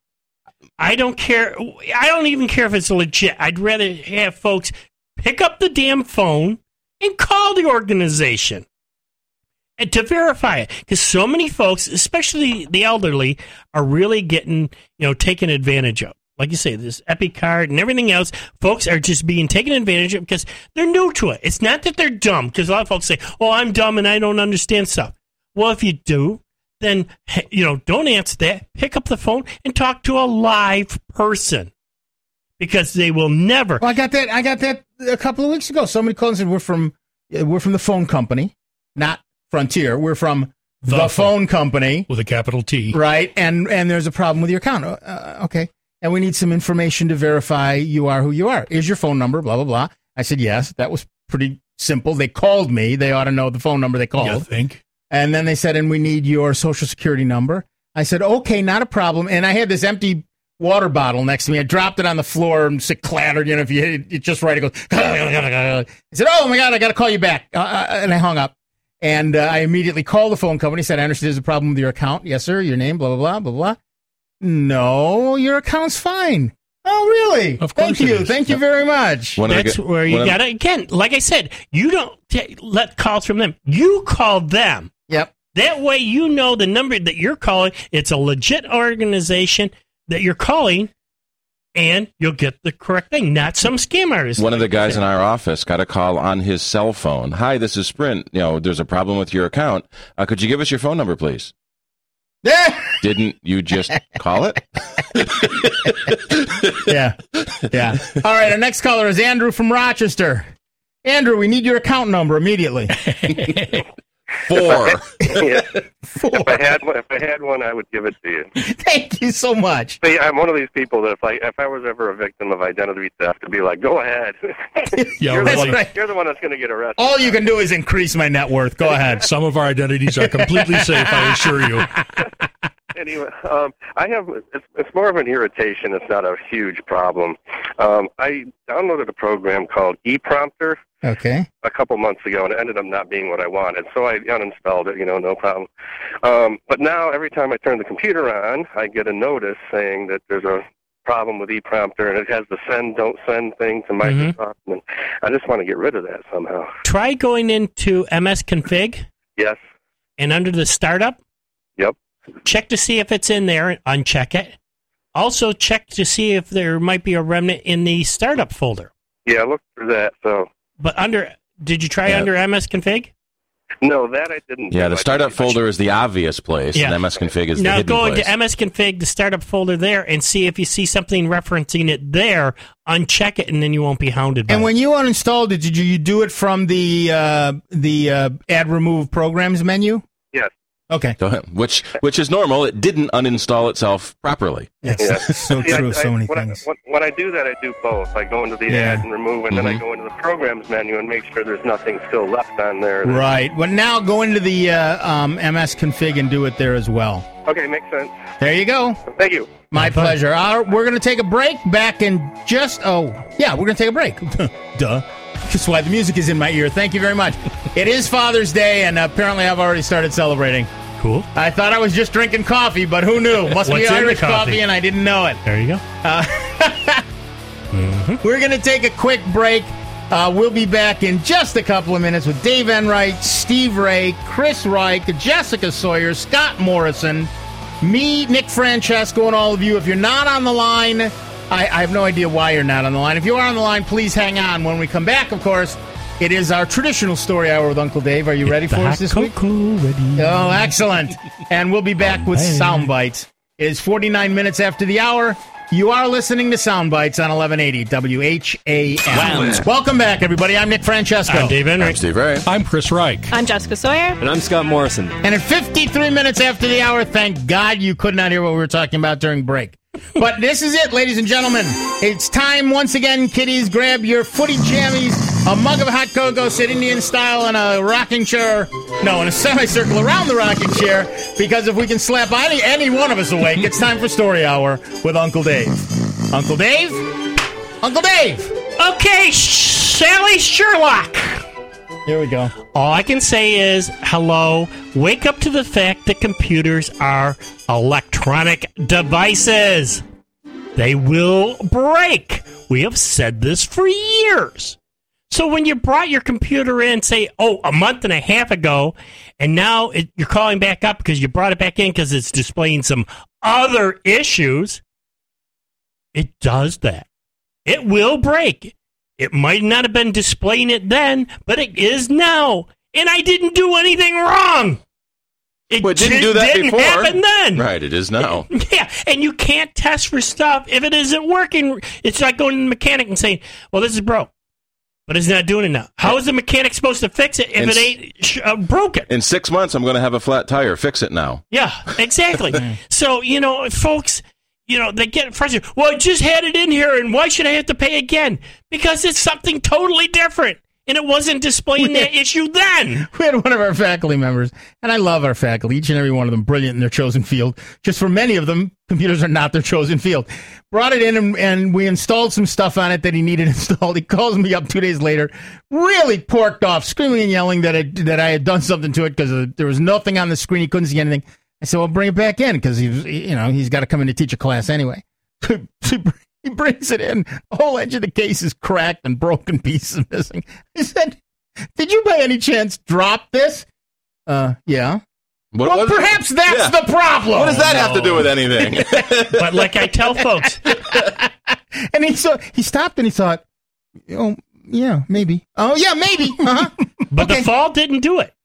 I don't care. I don't even care if it's legit. I'd rather have folks pick up the damn phone and call the organization and to verify it. Because so many folks, especially the elderly, are really getting, you know, taken advantage of. Like you say, this EpiCard and everything else, folks are just being taken advantage of because they're new to it. It's not that they're dumb, because a lot of folks say, oh, I'm dumb and I don't understand stuff. Well, if you do, then, you know, don't answer that. Pick up the phone and talk to a live person, because they will never. Well, I got that. I got that a couple of weeks ago. Somebody called and said, we're from, we're from the phone company, not Frontier. We're from the, the phone company. With a capital T. Right. And, and there's a problem with your account. Uh, okay. And we need some information to verify you are who you are. Is your phone number, blah, blah, blah. I said, yes. That was pretty simple. They called me. They ought to know the phone number they called. You think? And then they said, and we need your social security number. I said, okay, not a problem. And I had this empty water bottle next to me. I dropped it on the floor and it clattered. You know, if you hit it just right, it goes. I said, oh, my God, I got to call you back. Uh, and I hung up. And uh, I immediately called the phone company, said, I understand there's a problem with your account. Yes, sir. Your name, blah, blah, blah, blah, blah. No, your account's fine. Oh, really? Of course. Thank you. Is. Thank you very much. That's where you got to, again, like I said, you don't t- let calls from them. You call them. Yep. That way you know the number that you're calling, it's a legit organization that you're calling, and you'll get the correct thing, not some scam artist. One of the guys in our office got a call on his cell phone. Hi, this is Sprint. You know, there's a problem with your account. Uh, could you give us your phone number, please? Didn't you just call it? Yeah. Yeah. All right, our next caller is Andrew from Rochester. Andrew, we need your account number immediately. Four. Yeah. Four. If I had one, if I had one, I would give it to you. Thank you so much. See, I'm one of these people that if I if I was ever a victim of identity theft, I'd be like, go ahead. Yeah, you're, that's the one, right. you're the one that's going to get arrested. All you can do is increase my net worth. Go ahead. Some of our identities are completely safe, I assure you. Anyway, um, I have it's, it's more of an irritation. It's not a huge problem. Um, I downloaded a program called ePrompter Okay. a couple months ago, and it ended up not being what I wanted. So I uninstalled it, you know, no problem. Um, but now every time I turn the computer on, I get a notice saying that there's a problem with ePrompter, and it has the send, don't send thing to Microsoft. Mm-hmm. And I just want to get rid of that somehow. Try going into M S Config. Yes. And under the startup. Yep. Check to see if it's in there and uncheck it. Also, check to see if there might be a remnant in the startup folder. Yeah, I looked for that. So, but under, did you try yeah. under M S Config? No, that I didn't. Yeah, do. the startup folder is the obvious place, Yeah. and M S Config is now the hidden go place. into M S Config, the startup folder there, and see if you see something referencing it there. Uncheck it, and then you won't be hounded by And it. when you uninstalled it, did you, you do it from the uh, the uh, add remove programs menu? Yes. Okay. Go ahead. Which which is normal. It didn't uninstall itself properly. That's Yeah. so See, true. I, so I, many when things. I, when, when I do that, I do both. I go into the Yeah. add and remove, and Mm-hmm. then I go into the programs menu and make sure there's nothing still left on there. Right. Well, now go into the uh, um, M S Config and do it there as well. Okay, makes sense. There you go. Thank you. My pleasure. Our, we're going to take a break. Back in just, oh, yeah, we're going to take a break. Duh. That's why the music is in my ear. Thank you very much. It is Father's Day, and apparently I've already started celebrating. Cool. I thought I was just drinking coffee, but who knew? Must What's be in the Irish coffee? coffee, and I didn't know it. There you go. Uh, We're going to take a quick break. Uh, we'll be back in just a couple of minutes with Dave Enright, Steve Ray, Chris Reich, Jessica Sawyer, Scott Morrison, me, Nick Francesco, and all of you. If you're not on the line, I, I have no idea why you're not on the line. If you are on the line, please hang on. When we come back, of course, it is our traditional story hour with Uncle Dave. Are you ready for us this week? Ready. Oh, excellent. And we'll be back with Sound Bites. It is forty-nine minutes after the hour. You are listening to Sound Bites on eleven eighty W H A M. Welcome back, everybody. I'm Nick Francesco. I'm Dave Henry. I'm Steve Ray. I'm Chris Reich. I'm Jessica Sawyer. And I'm Scott Morrison. And at fifty-three minutes after the hour, thank God you could not hear what we were talking about during break. But this is it, ladies and gentlemen. It's time once again, kiddies. Grab your footy jammies, a mug of hot cocoa, sit Indian style in a rocking chair. No, in a semicircle around the rocking chair. Because if we can slap any, any one of us awake, it's time for Story Hour with Uncle Dave. Uncle Dave? Uncle Dave! Okay, Sally Sherlock. Here we go. All I can say is, hello, wake up to the fact that computers are electronic devices. They will break. We have said this for years. So when you brought your computer in, say, oh, a month and a half ago, and now it, you're calling back up because you brought it back in because it's displaying some other issues, it does that. It will break. It might not have been displaying it then, but it is now. And I didn't do anything wrong. It well, it didn't just do that didn't before. happen then. Right, it is now. Yeah, and you can't test for stuff if it isn't working. It's like going to the mechanic and saying, well, this is broke, but it's not doing it now. How is the mechanic supposed to fix it if In it ain't sh- uh, broken? In six months, I'm going to have a flat tire. Fix it now. Yeah, exactly. So, you know, folks, you know, they get frustrated. Well, I just had it in here, and why should I have to pay again? Because it's something totally different, and it wasn't displaying that issue then. We had one of our faculty members, and I love our faculty, each and every one of them brilliant in their chosen field. Just for many of them, computers are not their chosen field. Brought it in, and, and we installed some stuff on it that he needed installed. He calls me up two days later, really porked off, screaming and yelling that, it, that I had done something to it because there was nothing on the screen. He couldn't see anything. I said, well, bring it back in because he's, you know, he's got to come in to teach a class anyway. He brings it in. The whole edge of the case is cracked and broken pieces missing. I said, did you by any chance drop this? Uh, yeah. What, well, what, perhaps that's yeah. the problem. What does that no. have to do with anything? But like I tell folks. And he so he stopped and he thought, oh, yeah, maybe. Oh, yeah, maybe. Uh-huh. But okay. The fall didn't do it.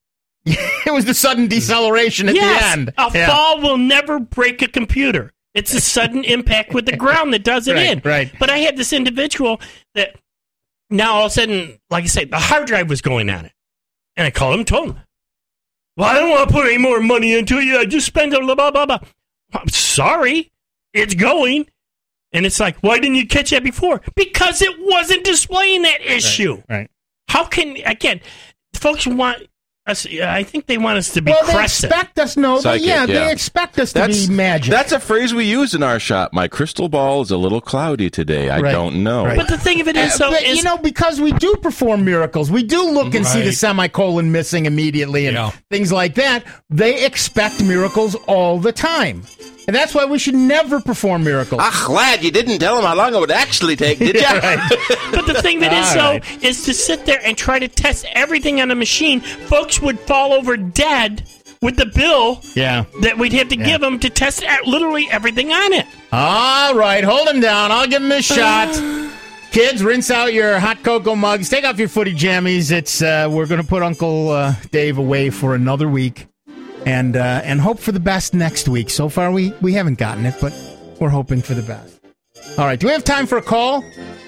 It was the sudden deceleration at yes, the end. A yeah. fall will never break a computer. It's a sudden impact with the ground that does it right, in. Right. But I had this individual that now all of a sudden, like I say, the hard drive was going on it. And I called him and told him, well, I don't want to put any more money into it. I just spent a blah, blah, blah, blah. I'm sorry. It's going. And it's like, why didn't you catch that before? Because it wasn't displaying that issue. Right. right. How can, again, folks want us, I think they want us to be well, they crested. expect us, no, Psychic, they, yeah, yeah, they expect us that's, to be magic. That's a phrase we use in our shop. My crystal ball is a little cloudy today. I right. don't know. Right. But the thing of it is, uh, so but, is, you know, because we do perform miracles, we do look and right. see the semicolon missing immediately and yeah. things like that. They expect miracles all the time. And that's why we should never perform miracles. Ah, glad you didn't tell him how long it would actually take, did you? Right. But the thing that is, All though, right. is to sit there and try to test everything on a machine. Folks would fall over dead with the bill Yeah. that we'd have to Yeah. give them to test literally everything on it. All right, hold him down. I'll give him a shot. Kids, rinse out your hot cocoa mugs. Take off your footy jammies. It's uh, we're going to put Uncle uh, Dave away for another week, and uh, and hope for the best next week. So far, we we haven't gotten it, but we're hoping for the best. All right, do we have time for a call?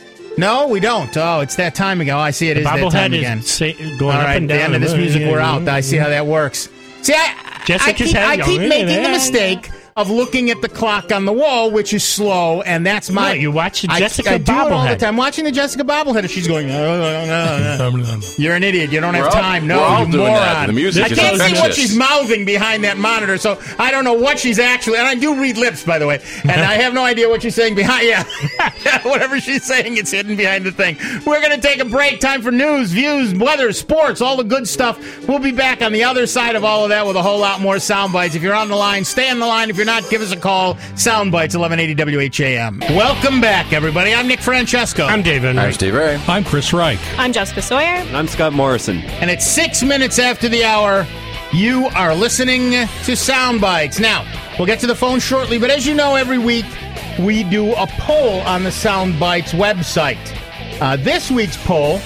No, we don't. Oh, it's that time again. Oh, I see it The is that time bobblehead again. is say, going All up right, and at down. the end of this music, we're out. I see how that works. See, I, I Jessica's keep, head I keep going, making the "Eh." mistake of looking at the clock on the wall, which is slow, and that's my... No, you watch the I, Jessica I do it all the bobblehead. time. Watching the Jessica bobblehead, and she's going, no, no, no, no. You're an idiot. You don't We're have all- time. we're No, all you doing moron. that. The music I is can't see what infectious. she's mouthing behind that monitor, so I don't know what she's actually... And I do read lips, by the way, and I have no idea what she's saying behind... Yeah, whatever she's saying, it's hidden behind the thing. We're going to take a break. Time for news, views, weather, sports, all the good stuff. We'll be back on the other side of all of that with a whole lot more sound bites. If you're on the line, stay on the line. If you're not, give us a call. Sound bites, eleven eighty W H A M. Welcome back, everybody. I'm Nick Francesco. I'm David. I'm Steve Ray. I'm Chris Reich. I'm Jessica Sawyer. And I'm Scott Morrison. And it's six minutes after the hour. You are listening to Sound Bites. Now, we'll get to the phone shortly, but as you know, every week we do a poll on the Soundbites website. Uh, this week's poll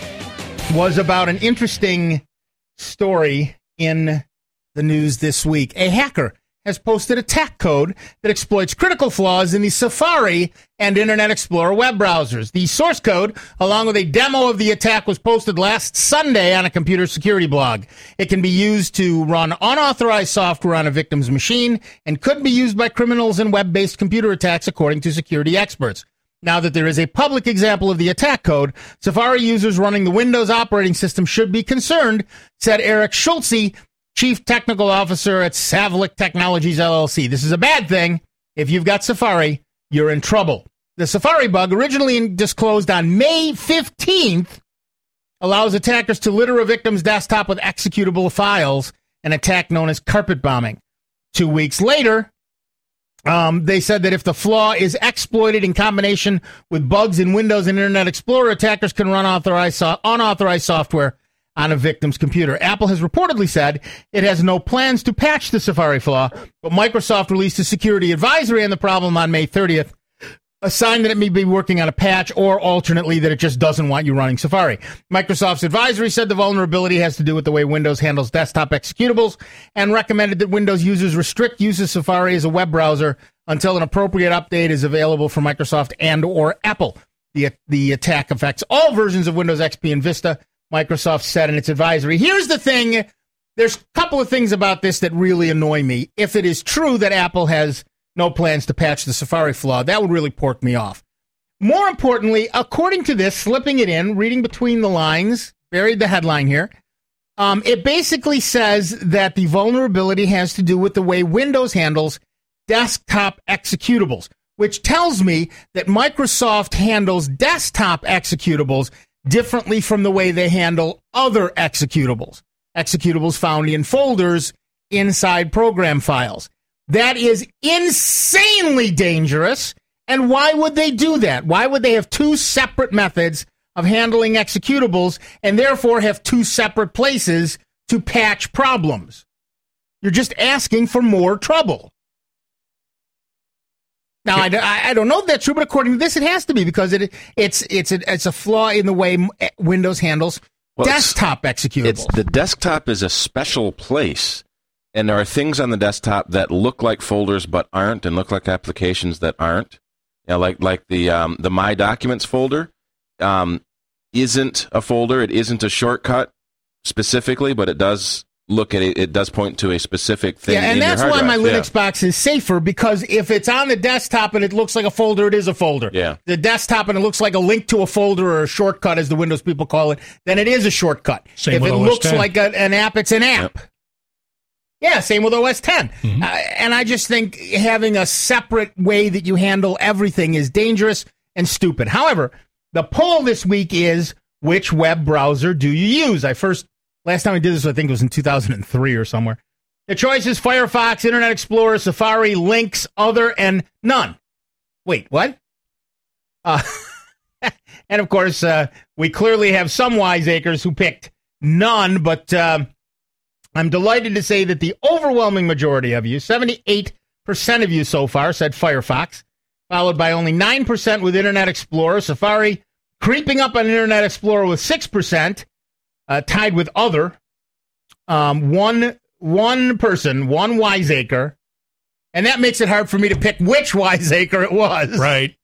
was about an interesting story in the news this week. A hacker has posted attack code that exploits critical flaws in the Safari and Internet Explorer web browsers. The source code, along with a demo of the attack, was posted last Sunday on a computer security blog. It can be used to run unauthorized software on a victim's machine and could be used by criminals in web-based computer attacks, according to security experts. Now that there is a public example of the attack code, Safari users running the Windows operating system should be concerned, said Eric Schulze, Chief Technical Officer at Savlik Technologies, L L C. This is a bad thing. If you've got Safari, you're in trouble. The Safari bug, originally disclosed on May fifteenth, allows attackers to litter a victim's desktop with executable files, an attack known as carpet bombing. Two weeks later, um, they said that if the flaw is exploited in combination with bugs in Windows and Internet Explorer, attackers can run authorized so- unauthorized software on a victim's computer. Apple has reportedly said it has no plans to patch the Safari flaw, but Microsoft released a security advisory on the problem on May thirtieth, a sign that it may be working on a patch, or alternately that it just doesn't want you running Safari. Microsoft's advisory said the vulnerability has to do with the way Windows handles desktop executables and recommended that Windows users restrict use of Safari as a web browser until an appropriate update is available for Microsoft and or Apple. The, the attack affects all versions of Windows X P and Vista, Microsoft said in its advisory. Here's the thing. There's a couple of things about this that really annoy me. If it is true that Apple has no plans to patch the Safari flaw, that would really pork me off. More importantly, according to this, slipping it in, reading between the lines, buried the headline here, um, it basically says that the vulnerability has to do with the way Windows handles desktop executables, which tells me that Microsoft handles desktop executables differently from the way they handle other executables, executables found in folders inside program files. That is insanely dangerous. And why would they do that? Why would they have two separate methods of handling executables and therefore have two separate places to patch problems? You're just asking for more trouble. Now, I, I don't know if that's true, but according to this, it has to be, because it it's it's a, it's a flaw in the way Windows handles well, desktop it's, executables. It's, the desktop is a special place, and there are things on the desktop that look like folders but aren't, and look like applications that aren't. You know, like like the um, the My Documents folder um, isn't a folder. It isn't a shortcut specifically, but it does look at it. It does point to a specific thing. Yeah, and in that's your hard why drive. my yeah. Linux box is safer, because if it's on the desktop and it looks like a folder, it is a folder. Yeah. The desktop and it looks like a link to a folder, or a shortcut, as the Windows people call it, then it is a shortcut. Same if with it O S looks ten. like a, an app, it's an app. Yep. Yeah, same with O S ten. Mm-hmm. Uh, and I just think having a separate way that you handle everything is dangerous and stupid. However, the poll this week is, which web browser do you use? I first, last time I did this, I think it was in two thousand three or somewhere. The choice is Firefox, Internet Explorer, Safari, Lynx, Other, and none. Wait, what? Uh, and of course, uh, we clearly have some wiseacres who picked none, but uh, I'm delighted to say that the overwhelming majority of you, seventy-eight percent of you so far, said Firefox, followed by only nine percent with Internet Explorer. Safari creeping up on Internet Explorer with six percent, uh, tied with Other. Um, one one person, one wiseacre, and that makes it hard for me to pick which wiseacre it was. Right.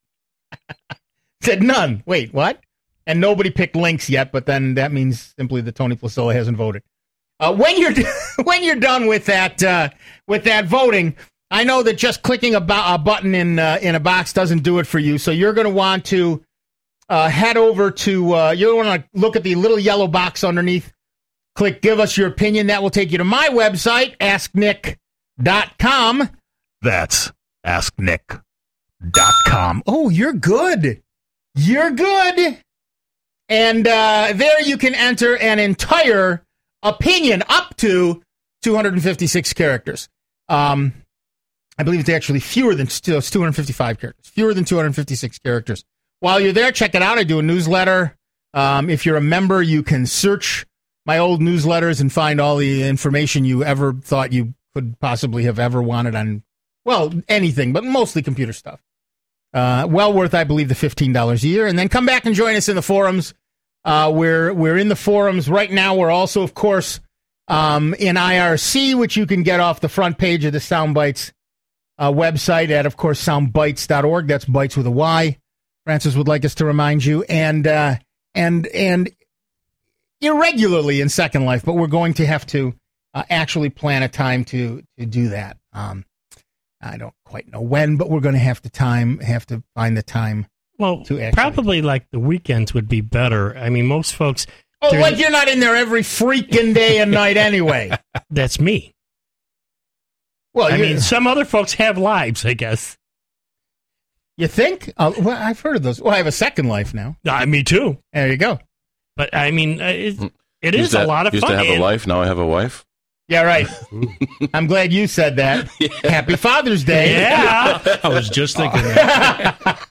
Said none. Wait, what? And nobody picked Lynx yet, but then that means simply that Tony Placilla hasn't voted. Uh, when you're when you're done with that uh, with that voting, I know that just clicking a, bo- a button in uh, in a box doesn't do it for you. So you're going to want to uh, head over to uh, you're going to want to look at the little yellow box underneath. Click "Give us your opinion." That will take you to my website, ask nick dot com. That's ask nick dot com. Oh, you're good. You're good. And uh, there you can enter an entire opinion up to two hundred fifty-six characters. Um, I believe it's actually fewer than it's two hundred fifty-five characters. Fewer than two hundred fifty-six characters. While you're there, check it out. I do a newsletter. Um, if you're a member, you can search my old newsletters and find all the information you ever thought you could possibly have ever wanted on, well, anything, but mostly computer stuff. Uh, well worth, I believe, the fifteen dollars a year. And then come back and join us in the forums. Uh, we're, we're in the forums right now. We're also, of course, um, in I R C, which you can get off the front page of the Soundbites uh, website at, of course, soundbites dot org. That's Bites with a Y. Francis would like us to remind you. And, uh, and, and irregularly in Second Life, but we're going to have to uh, actually plan a time to, to do that. Um, I don't quite know when, but we're going to have to time, have to find the time. Well, to actually. Probably like the weekends would be better. I mean, most folks. Oh, like you're not in there every freaking day and night anyway. That's me. Well, I mean, some other folks have lives, I guess. You think? Uh, well, I've heard of those. Well, I have a Second Life now. Uh, me too. There you go. But I mean, uh, it, it is to, a lot of used fun. Used to have and, a life, now I have a wife. Yeah, right. I'm glad you said that. Yeah. Happy Father's Day. Yeah. I was just thinking that.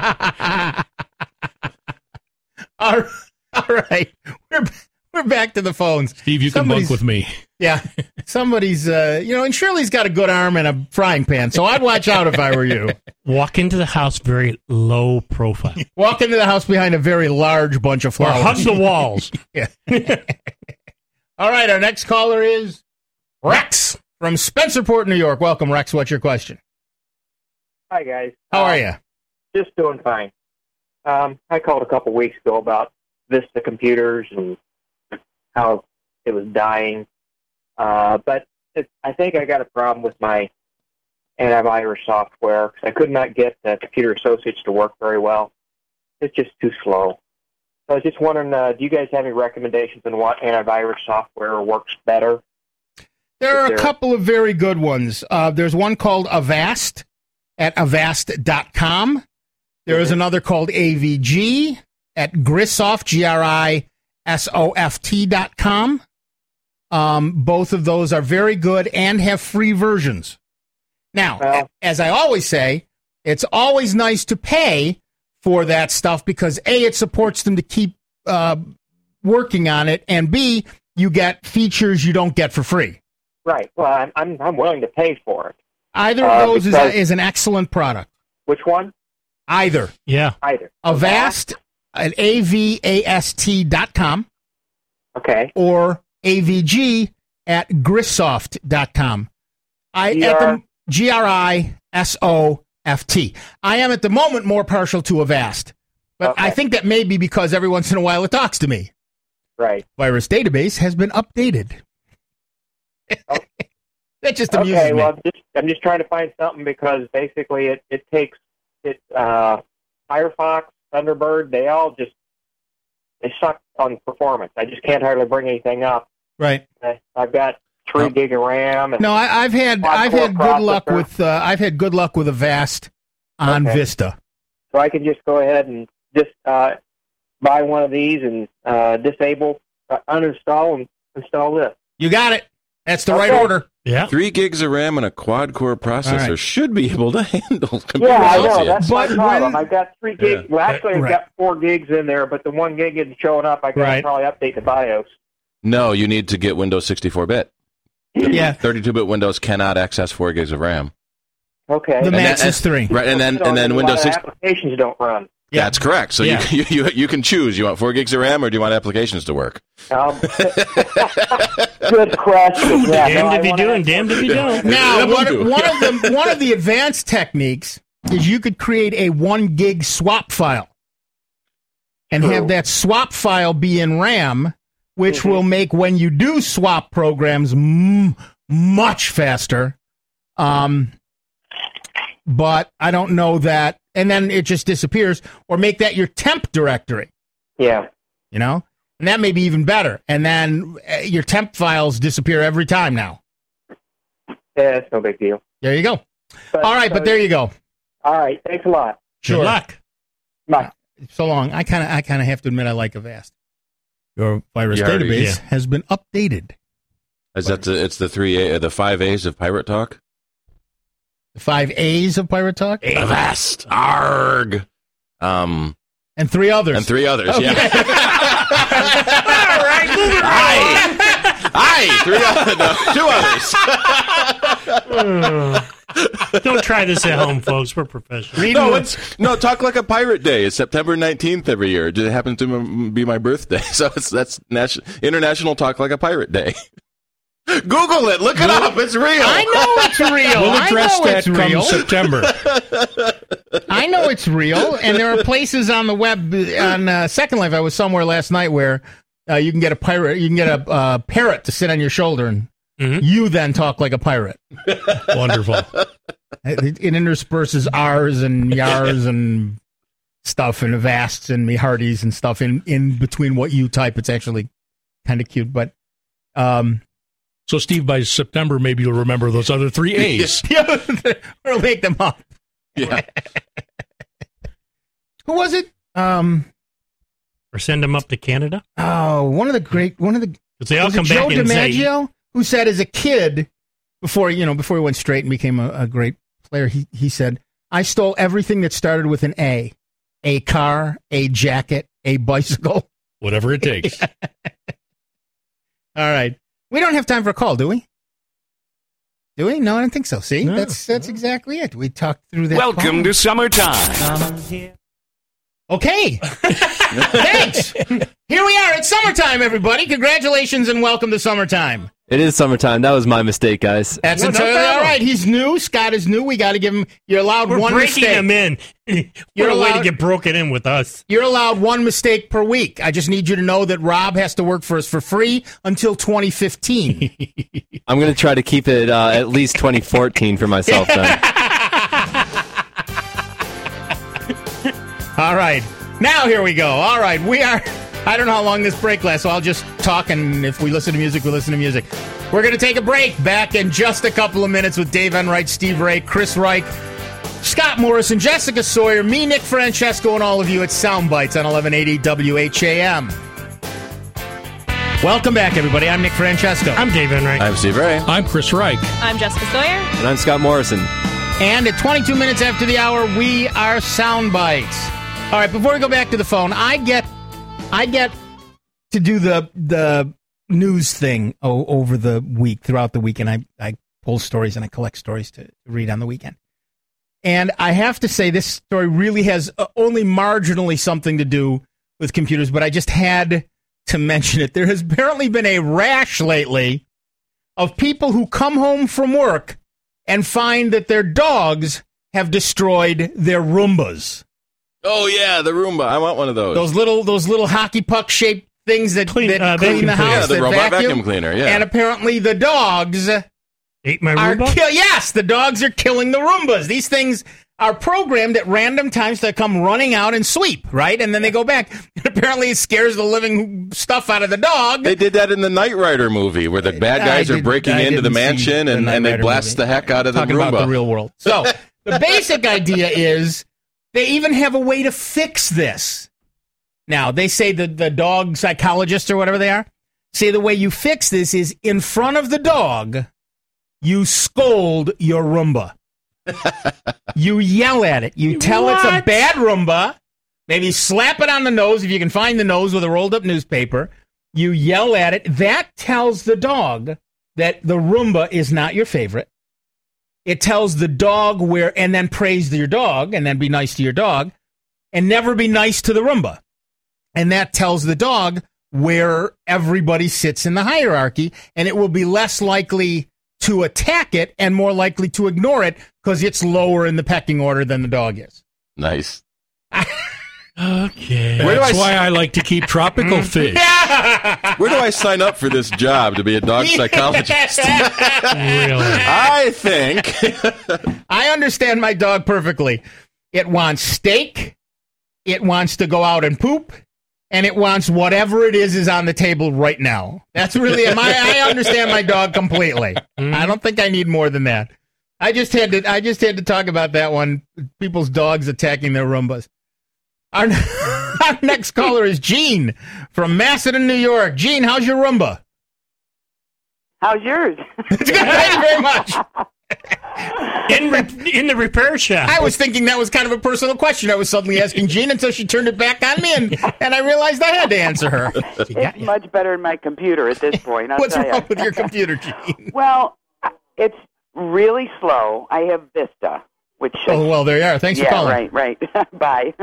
all, all right. We're we're back to the phones. Steve, you somebody's, can bunk with me. Yeah. Somebody's, uh, you know, and Shirley's got a good arm and a frying pan, so I'd watch out if I were you. Walk into the house very low profile. Walk into the house behind a very large bunch of flowers. Or hug the walls. Yeah. All right. Our next caller is Rex from Spencerport, New York. Welcome, Rex. What's your question? Hi, guys. How uh, are you? Just doing fine. Um, I called a couple weeks ago about Vista computers and how it was dying. Uh, but it, I think I got a problem with my antivirus software because I could not get the Computer Associates to work very well. It's just too slow. So I was just wondering, uh, do you guys have any recommendations on what antivirus software works better? There are there... a couple of very good ones. Uh, there's one called Avast at avast dot com. There is another called A V G at Grisoft, G R I S O F T dot com. Um, both of those are very good and have free versions. Now, well, as I always say, it's always nice to pay for that stuff because A, it supports them to keep uh, working on it, and B, you get features you don't get for free. Right. Well, I'm I'm, I'm willing to pay for it. Either of those uh, is, a, is an excellent product. Which one? Either. Yeah. Either. Avast at A V A S T dot com. Okay. Or A V G at Grisoft dot com. I G R- at the G R I S O F T. I am at the moment more partial to Avast, but okay. I think that may be because every once in a while it talks to me. Right. Virus database has been updated. Oh. That just amuses okay, me. well, I'm just, I'm just trying to find something because basically it, it takes it uh, Firefox, Thunderbird, they all just they suck on performance. I just can't hardly bring anything up. Right. I, I've got three gig of RAM. And no, I, I've had I've had good luck with uh, I've had good luck with Avast on okay. Vista. So I can just go ahead and just uh, buy one of these and uh, disable, uh, uninstall, and install this. You got it. That's the okay. right order. Yeah. Three gigs of RAM and a quad-core processor right. should be able to handle computer Yeah, I know. associates. That's but my problem. when, I've got three gigs. Yeah. Well, actually, I've right. got four gigs in there, but the one gig isn't showing up. I got right. to probably update the BIOS. No, you need to get Windows sixty-four bit. Yeah. thirty-two bit Windows cannot access four gigs of RAM. Okay. The and max then, is three. Right, and then so and then Windows six applications don't run. Yeah. That's correct. So yeah. you, you you can choose. You want four gigs of RAM or do you want applications to work? Um, good question. Yeah, damned no, if you do and damned if you don't. Now, one, one of the one of the advanced techniques is you could create a one gig swap file and True. have that swap file be in RAM, which mm-hmm. will make when you do swap programs m- much faster. Um, but I don't know that, and then it just disappears. Or make that your temp directory. Yeah, you know. And that may be even better. And then uh, your temp files disappear every time now. Yeah, it's no big deal. There you go. But, all right, so, but there you go. All right, thanks a lot. Sure. Good luck. Bye. So long. I kind of, I kind of have to admit, I like Avast. Your virus yeah, database yeah. has been updated. Is that the? It's the three A, the five A's of Pirate Talk. The five A's of Pirate Talk. Avast, arg, um, and three others. And three others. Okay. Yeah. All right, moving right. Aye, three others. No, two others. Don't try this at home, folks. We're professionals. No, it's no Talk Like a Pirate Day. It's September nineteenth every year. It happens to be my birthday, so it's that's National International Talk Like a Pirate Day. Google it. Look it up. It's real. I know it's real. We'll address I know that it's real. come September. I know it's real, and there are places on the web on uh, Second Life. I was somewhere last night where uh, you can get a pirate, you can get a uh, parrot to sit on your shoulder, and mm-hmm. you then talk like a pirate. Wonderful. It, it intersperses R's and yars and stuff and vasts and me hearties and stuff in, in between what you type. It's actually kind of cute, but um. So, Steve, by September, maybe you'll remember those other three A's. Yeah, we'll make them up. Yeah. Who was it? Um, or send them up to Canada? Oh, one of the great, one of the. They all was come it back Joe and DiMaggio, say, who said as a kid, before you know, before he went straight and became a, a great player, he he said, "I stole everything that started with an A, a car, a jacket, a bicycle, whatever it takes." All right. We don't have time for a call, do we? Do we? No, I don't think so. See, no, that's that's no. exactly it. We talked through that. Welcome call. to summertime. Okay. Thanks. Here we are. It's summertime, everybody. Congratulations and welcome to summertime. It is summertime. That was my mistake, guys. That's no, entirely no all right. He's new. Scott is new. We got to give him. You're allowed We're one breaking mistake. him in. You're a way to get broken in with us. You're allowed one mistake per week. I just need you to know that Rob has to work for us for free until twenty fifteen. I'm going to try to keep it uh, at least twenty fourteen for myself then. All right. Now here we go. All right. We are. I don't know how long this break lasts, so I'll just talk, and if we listen to music, we listen to music. We're going to take a break. Back in just a couple of minutes with Dave Enright, Steve Ray, Chris Reich, Scott Morrison, Jessica Sawyer, me, Nick Francesco, and all of you at Soundbites on eleven eighty W H A M. Welcome back, everybody. I'm Nick Francesco. I'm Dave Enright. I'm Steve Ray. I'm Chris Reich. I'm Jessica Sawyer. And I'm Scott Morrison. And at twenty-two minutes after the hour, we are Soundbites. All right, before we go back to the phone, I get I get to do the the news thing o- over the week, throughout the week, and I, I pull stories and I collect stories to, to read on the weekend. And I have to say, this story really has uh, only marginally something to do with computers, but I just had to mention it. There has apparently been a rash lately of people who come home from work and find that their dogs have destroyed their Roombas. Oh yeah, the Roomba. I want one of those. Those little, those little hockey puck shaped things that Clean, that uh, clean the vacuum house. Yeah, the that robot vacuum. vacuum cleaner. Yeah. And apparently the dogs Ate my are Roomba? kill. Yes, the dogs are killing the Roombas. These things are programmed at random times to come running out and sweep, right? And then they go back. And apparently it scares the living stuff out of the dog. They did that in the Knight Rider movie, where the bad guys I are did- breaking I into the didn't see mansion the and, Knight and they Rider blast movie. the heck out of the Talking Roomba. about the real world. So the basic idea is they even have a way to fix this. Now, they say that the dog psychologists or whatever they are say the way you fix this is in front of the dog, you scold your Roomba. You yell at it. You tell it's a What? bad Roomba. Maybe slap it on the nose if you can find the nose with a rolled up newspaper. You yell at it. That tells the dog that the Roomba is not your favorite. It tells the dog where, and then praise your dog, and then be nice to your dog, and never be nice to the Roomba. And that tells the dog where everybody sits in the hierarchy, and it will be less likely to attack it and more likely to ignore it because it's lower in the pecking order than the dog is. Nice. Okay. Where do That's I- why I like to keep tropical fish. Where do I sign up for this job to be a dog psychologist? Really? I think. I understand my dog perfectly. It wants steak, it wants to go out and poop, and it wants whatever it is is on the table right now. That's really my. I understand my dog completely. I don't think I need more than that. I just had to. I just had to talk about that one. People's dogs attacking their Roombas. Our, our next caller is Gene from Macedon, New York. Gene, how's your Roomba? How's yours? It's good. Thank you very much. in re- in the repair shop. I was thinking that was kind of a personal question I was suddenly asking Jean until she turned it back on me, and, and I realized I had to answer her. It's much better than my computer at this point. I'll What's tell wrong ya. with your computer, Jean? Well, it's really slow. I have Vista, which Oh, well, there you are. Thanks yeah, for calling. right, right. Bye.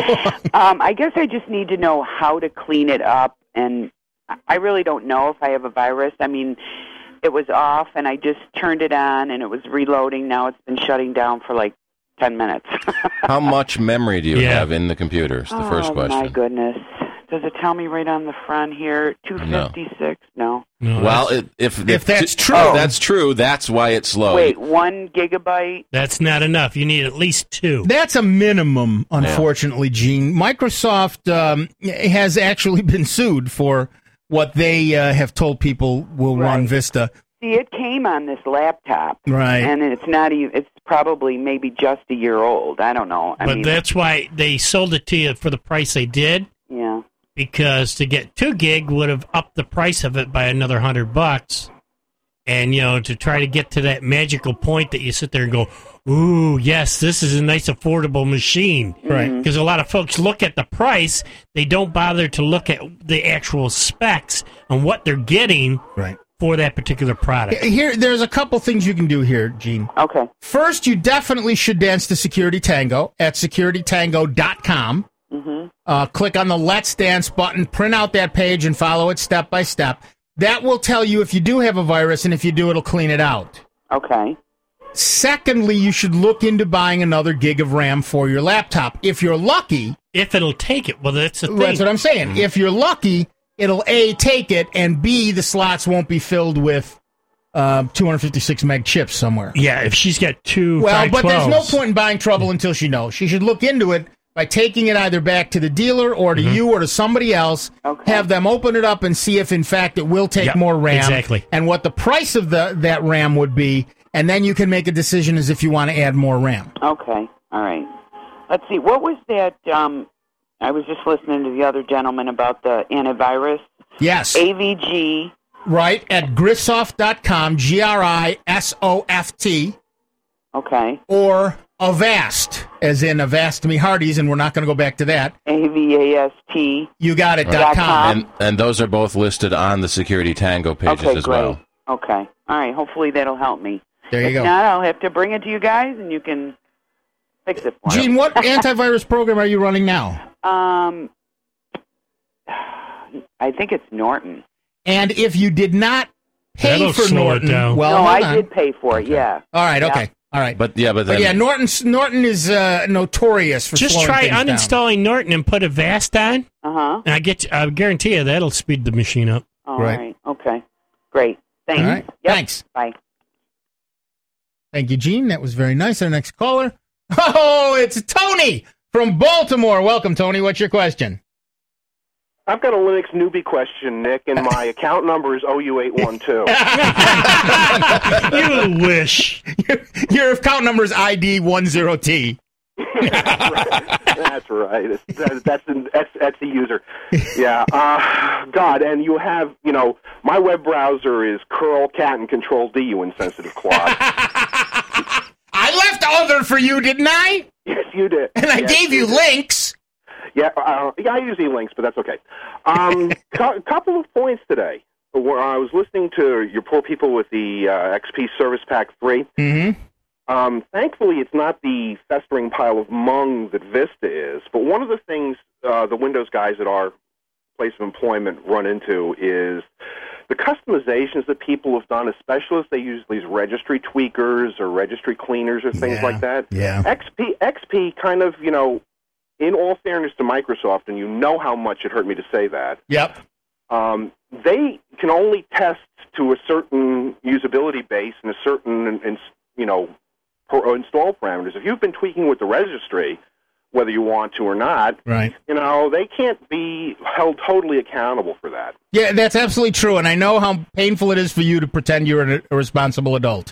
um, I guess I just need to know how to clean it up, and I really don't know if I have a virus. I mean, it was off, and I just turned it on, and it was reloading. Now it's been shutting down for like ten minutes. How much memory do you Yeah. have in the computers? The first Oh, question. my goodness. Does it tell me right on the front here? two fifty-six? No. No, Well, that's, it, if, If that's true. if that's true, that's why it's slow. Wait, one gigabyte? that's not enough. You need at least two. That's a minimum, unfortunately, Gene. Microsoft um, has actually been sued for what they uh, have told people will run Right. Vista. See, it came on this laptop. Right. And it's not even, it's probably maybe just a year old. I don't know. I but mean, that's why they sold it to you for the price they did. yeah. Because to get two gig would have upped the price of it by another hundred bucks, and you know to try to get to that magical point that you sit there and go, "Ooh, yes, this is a nice affordable machine." Right. Because a lot of folks look at the price, they don't bother to look at the actual specs and what they're getting Right. for that particular product. Here, there's a couple things you can do here, Gene. Okay. First, you definitely should dance to Security Tango at security tango dot com. Mm-hmm. Uh, click on the Let's Dance button, print out that page, and follow it step by step. That will tell you if you do have a virus, and if you do, it'll clean it out. Okay. Secondly, you should look into buying another gig of RAM for your laptop. If you're lucky, If it'll take it, well, that's the thing. that's what I'm saying. If you're lucky, it'll A, take it, and B, the slots won't be filled with uh, two fifty-six meg chips somewhere. Yeah, if she's got two Well, but there's no five twelves. point in buying trouble until she knows. She should look into it by taking it either back to the dealer or to Mhm. you or to somebody else. Okay. Have them open it up and see if, in fact, it will take Yep, more RAM. exactly. And what the price of the that RAM would be. And then you can make a decision as if you want to add more RAM. Okay. All right. Let's see. What was that? Um, I was just listening to the other gentleman about the antivirus. Yes. A V G. Right, at grisoft dot com, G R I S O F T. Okay. Or Avast, as in Avast Me Hearties, and we're not going to go back to that. A V A S T. You got it, Right. dot com. And, and those are both listed on the Security Tango pages Okay, as great. well. Okay. All right. Hopefully that'll help me. There you if go. not, I'll have to bring it to you guys, and you can fix it for Gene, me. what antivirus program are you running now? Um, I think it's Norton. And if you did not pay That'll for slow it Norton, down. well, no, hold I on. did pay for it. Yeah. All right, Yeah. okay, all right. But yeah, but then But yeah, Norton Norton is uh, notorious for Just slowing try things down. uninstalling Norton and put Avast on, Uh huh. and I get you, I guarantee you that'll speed the machine up. All Right. right. Okay. Great. Thanks. All right. Yep. Thanks. Bye. Thank you, Gene. That was very nice. Our next caller. Oh, it's Tony from Baltimore. Welcome, Tony. What's your question? I've got a Linux newbie question, Nick, and my account number is O U eight one two. You wish. Your, your account number is I D ten T. That's right. It's, that, that's, the- that's that's the user. Yeah. Uh, God, and you have, you know, my web browser is curl cat and control D, you insensitive clod. I left other for you, didn't I? Yes, you did. And I Yes, gave you did. links. Yeah, uh, yeah, I use e-links, but that's okay. Um, a couple of points today. Where I was listening to your poor people with the uh, X P Service Pack three. Mm-hmm. Um, thankfully, it's not the festering pile of mung that Vista is. But one of the things uh, the Windows guys at our place of employment run into is the customizations that people have done, especially if they use these registry tweakers or registry cleaners or things Yeah, like that. yeah. X P, X P kind of, you know, in all fairness to Microsoft, and you know how much it hurt me to say that, Yep. um, they can only test to a certain usability base and a certain, and, you know, per, install parameters. If you've been tweaking with the registry, whether you want to or not, Right. you know, they can't be held totally accountable for that. Yeah, that's absolutely true. And I know how painful it is for you to pretend you're a, a responsible adult.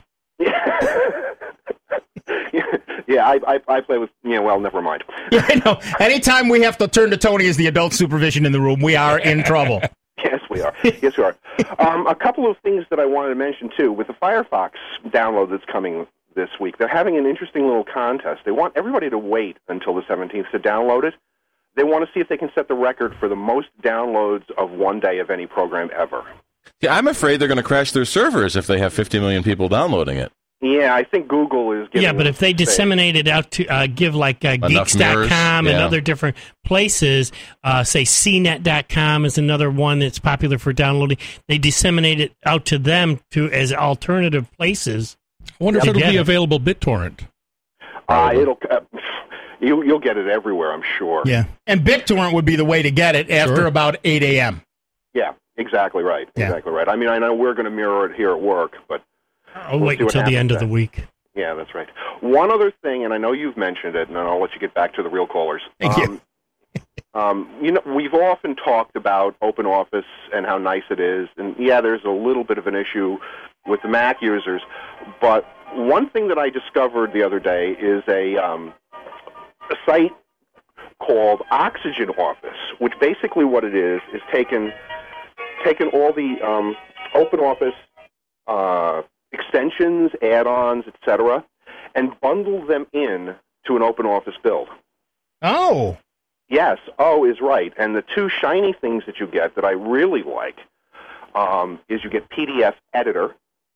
Yeah, I, I, I play with, yeah, well, never mind. Yeah, I know. Anytime we have to turn to Tony as the adult supervision in the room, we are in trouble. Yes, we are. Yes, we are. Um, a couple of things that I wanted to mention, too. With the Firefox download that's coming this week. They're having an interesting little contest. They want everybody to wait until the seventeenth to download it. They want to see if they can set the record for the most downloads of one day of any program ever. Yeah, I'm afraid they're going to crash their servers if they have fifty million people downloading it. Yeah, I think Google is getting... Yeah, but if they disseminate it out to, uh, give like uh, Geeks dot com and yeah. other different places, uh, say C net dot com is another one that's popular for downloading. They disseminate it out to them to as alternative places. I wonder to if it'll get be it. available BitTorrent. Uh, it'll... Uh, you, you'll get it everywhere, I'm sure. Yeah, and BitTorrent would be the way to get it after Sure. about eight a.m. Yeah, exactly right. Yeah. Exactly right. I mean, I know we're going to mirror it here at work, but... I'll We'll wait see what until the happens end of then. the week. Yeah, that's right. One other thing, and I know you've mentioned it, and then I'll let you get back to the real callers. Thank um, you. um, you know, we've often talked about OpenOffice and how nice it is, and yeah, there's a little bit of an issue with the Mac users, but one thing that I discovered the other day is a um, a site called Oxygen Office, which basically what it is is taken taken all the um, OpenOffice uh, extensions, add-ons, et cetera, and bundle them in to an OpenOffice build. Oh. Yes, O is right. And the two shiny things that you get that I really like um, is you get P D F Editor.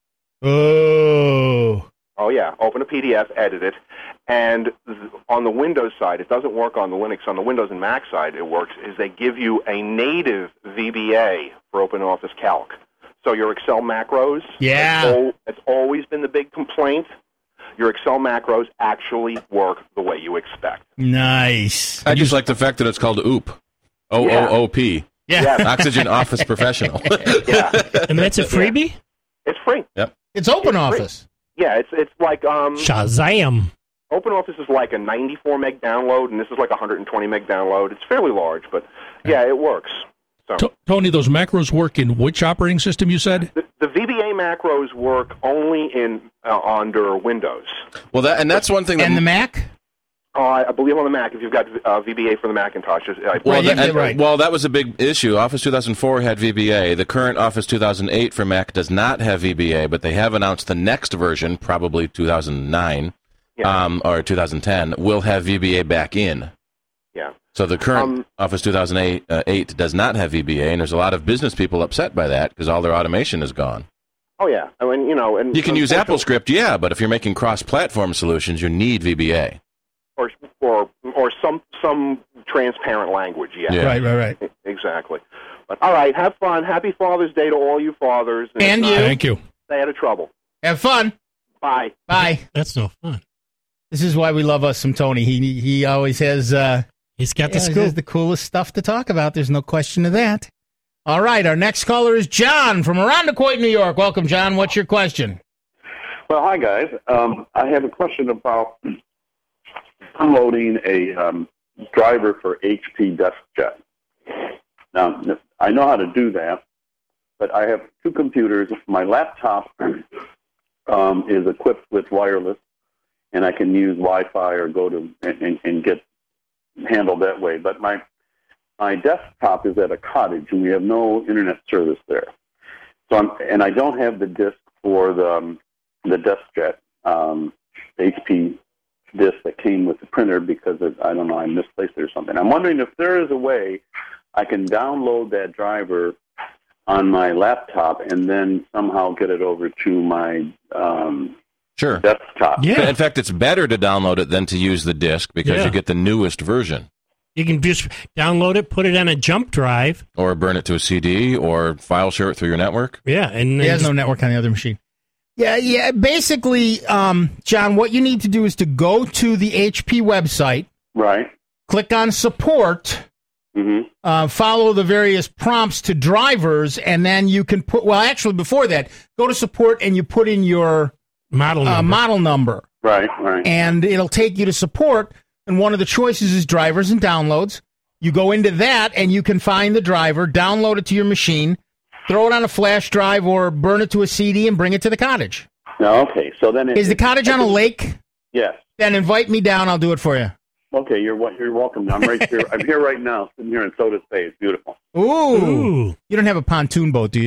Oh. Oh, yeah. Open a P D F, edit it. And th- on the Windows side, it doesn't work on the Linux. On the Windows and Mac side, it works, is they give you a native V B A for OpenOffice Calc. So your Excel macros, Yeah. that's, al- that's always been the big complaint. Your Excel macros actually work the way you expect. Nice. I just like the fact that it's called O O P. O O O P. Yeah. Oxygen Office Professional. Yeah. And that's a freebie? It's free. Yep. It's OpenOffice. Yeah, it's it's like um, Shazam. OpenOffice is like a ninety-four meg download, and this is like a one hundred twenty meg download. It's fairly large, but yeah, it works. So T- Tony, those macros work in which operating system you said? the, the V B A macros work only in uh, under Windows. Well, that and that's one thing that And the Mac? Uh, I believe on the Mac, if you've got uh, V B A for the Macintosh. I, Well, Right, that, yeah, and- right. well, that was a big issue. Office two thousand four had V B A. The current Office two thousand eight for Mac does not have V B A, but they have announced the next version, probably two thousand nine Yeah. um, or two thousand ten, will have V B A back in. Yeah. So the current Um, Office two thousand eight, uh, eight does not have V B A, and there's a lot of business people upset by that because all their automation is gone. Oh yeah, I mean you know, and You can use unfortunately- AppleScript, yeah, but if you're making cross-platform solutions, you need V B A. or or or some some transparent language. Yeah. Yeah. Right, right, right. Exactly. But all right, have fun. Happy Father's Day to all you fathers. And if you. not, Thank you. stay out of trouble. Have fun. Bye. Bye. That's no fun. This is why we love us some Tony. He he always has uh, He's got yeah, the he scoop. has the coolest stuff to talk about. There's no question of that. All right, our next caller is John from Arundecoit, New York. Welcome, John. What's your question? Well, hi, guys. Um, I have a question about downloading a um, driver for H P DeskJet. Now, I know how to do that, but I have two computers. My laptop um, is equipped with wireless, and I can use Wi-Fi or go to and, and get handled that way. But my my desktop is at a cottage, and we have no internet service there. So I'm, and I don't have the disk for the um, the DeskJet um, H P disk that came with the printer because of, I don't know, I misplaced it or something. I'm wondering if there is a way I can download that driver on my laptop and then somehow get it over to my um, Sure. desktop. In fact, it's better to download it than to use the disk because Yeah. you get the newest version. You can just download it, put it on a jump drive. Or burn it to a C D or file share it through your network. Yeah, and He then has no network on the other machine. Yeah, yeah. Basically, um, John, what you need to do is to go to the H P website, Right. click on support, Mm-hmm. uh, follow the various prompts to drivers, and then you can put, well, actually, before that, go to support and you put in your model uh, number. model number, Right, right. and it'll take you to support, and one of the choices is drivers and downloads. You go into that, and you can find the driver, download it to your machine, throw it on a flash drive, or burn it to a C D and bring it to the cottage. No, okay. So then it, Is the cottage on a lake? Yes. Then invite me down. I'll do it for you. Okay, you're wel- you're welcome. I'm right here. I'm here right now, sitting here in Soda Bay. It's beautiful. Ooh. Ooh. You don't have a pontoon boat, do you?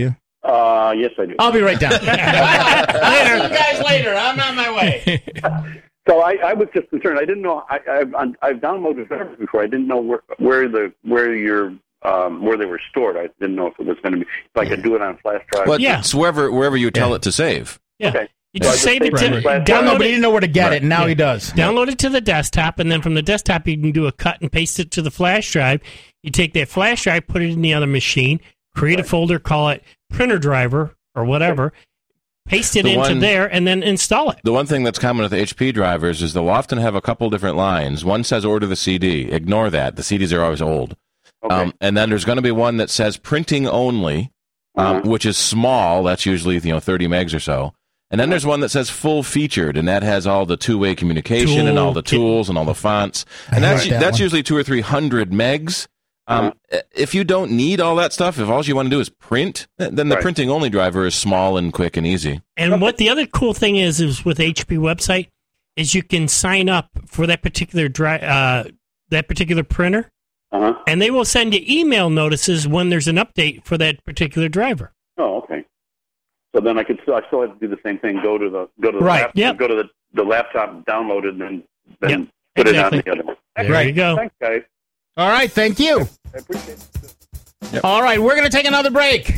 Uh, yes, I do. I'll be right down. Later. I'll see you guys later. I'm on my way. So I, I was just concerned. I didn't know. I, I've, I've downloaded drivers before. I didn't know where, where the where your um, where they were stored. I didn't know if it was going to be if I could do it on a flash drive. Well, yeah. It's wherever wherever you tell yeah. it to save. Yeah. Okay. You just so save it to Right. download But it. he didn't know where to get Right. it, and now Yeah. he does. Download it to the desktop, and then from the desktop you can do a cut and paste it to the flash drive. You take that flash drive, put it in the other machine, create Right. a folder, call it printer driver or whatever, paste it The into one- there, and then install it. The one thing that's common with H P drivers is they'll often have a couple different lines. One says order the C D. Ignore that. The C Ds are always old. Okay. Um, and then there's going to be one that says printing only, um, Uh-huh. which is small. That's usually you know thirty megs or so. And then there's one that says full featured, and that has all the two-way communication and all the Tool- tools and all the fonts. I And that's like that that's one. usually two or three hundred megs. Um, If you don't need all that stuff, if all you want to do is print, then the Right. printing only driver is small and quick and easy. And what the other cool thing is, is with H P website, is you can sign up for that particular dri- uh, that particular printer, Uh-huh. and they will send you email notices when there's an update for that particular driver. Oh, okay. So then I could still, I still have to do the same thing. Go to the go to the Right, laptop, yep. go to the, the laptop, download it, and then then Yep, put exactly. it on the other one. There Right. you go. Thanks, guys. All right, thank you. I appreciate it. All right, we're going to take another break.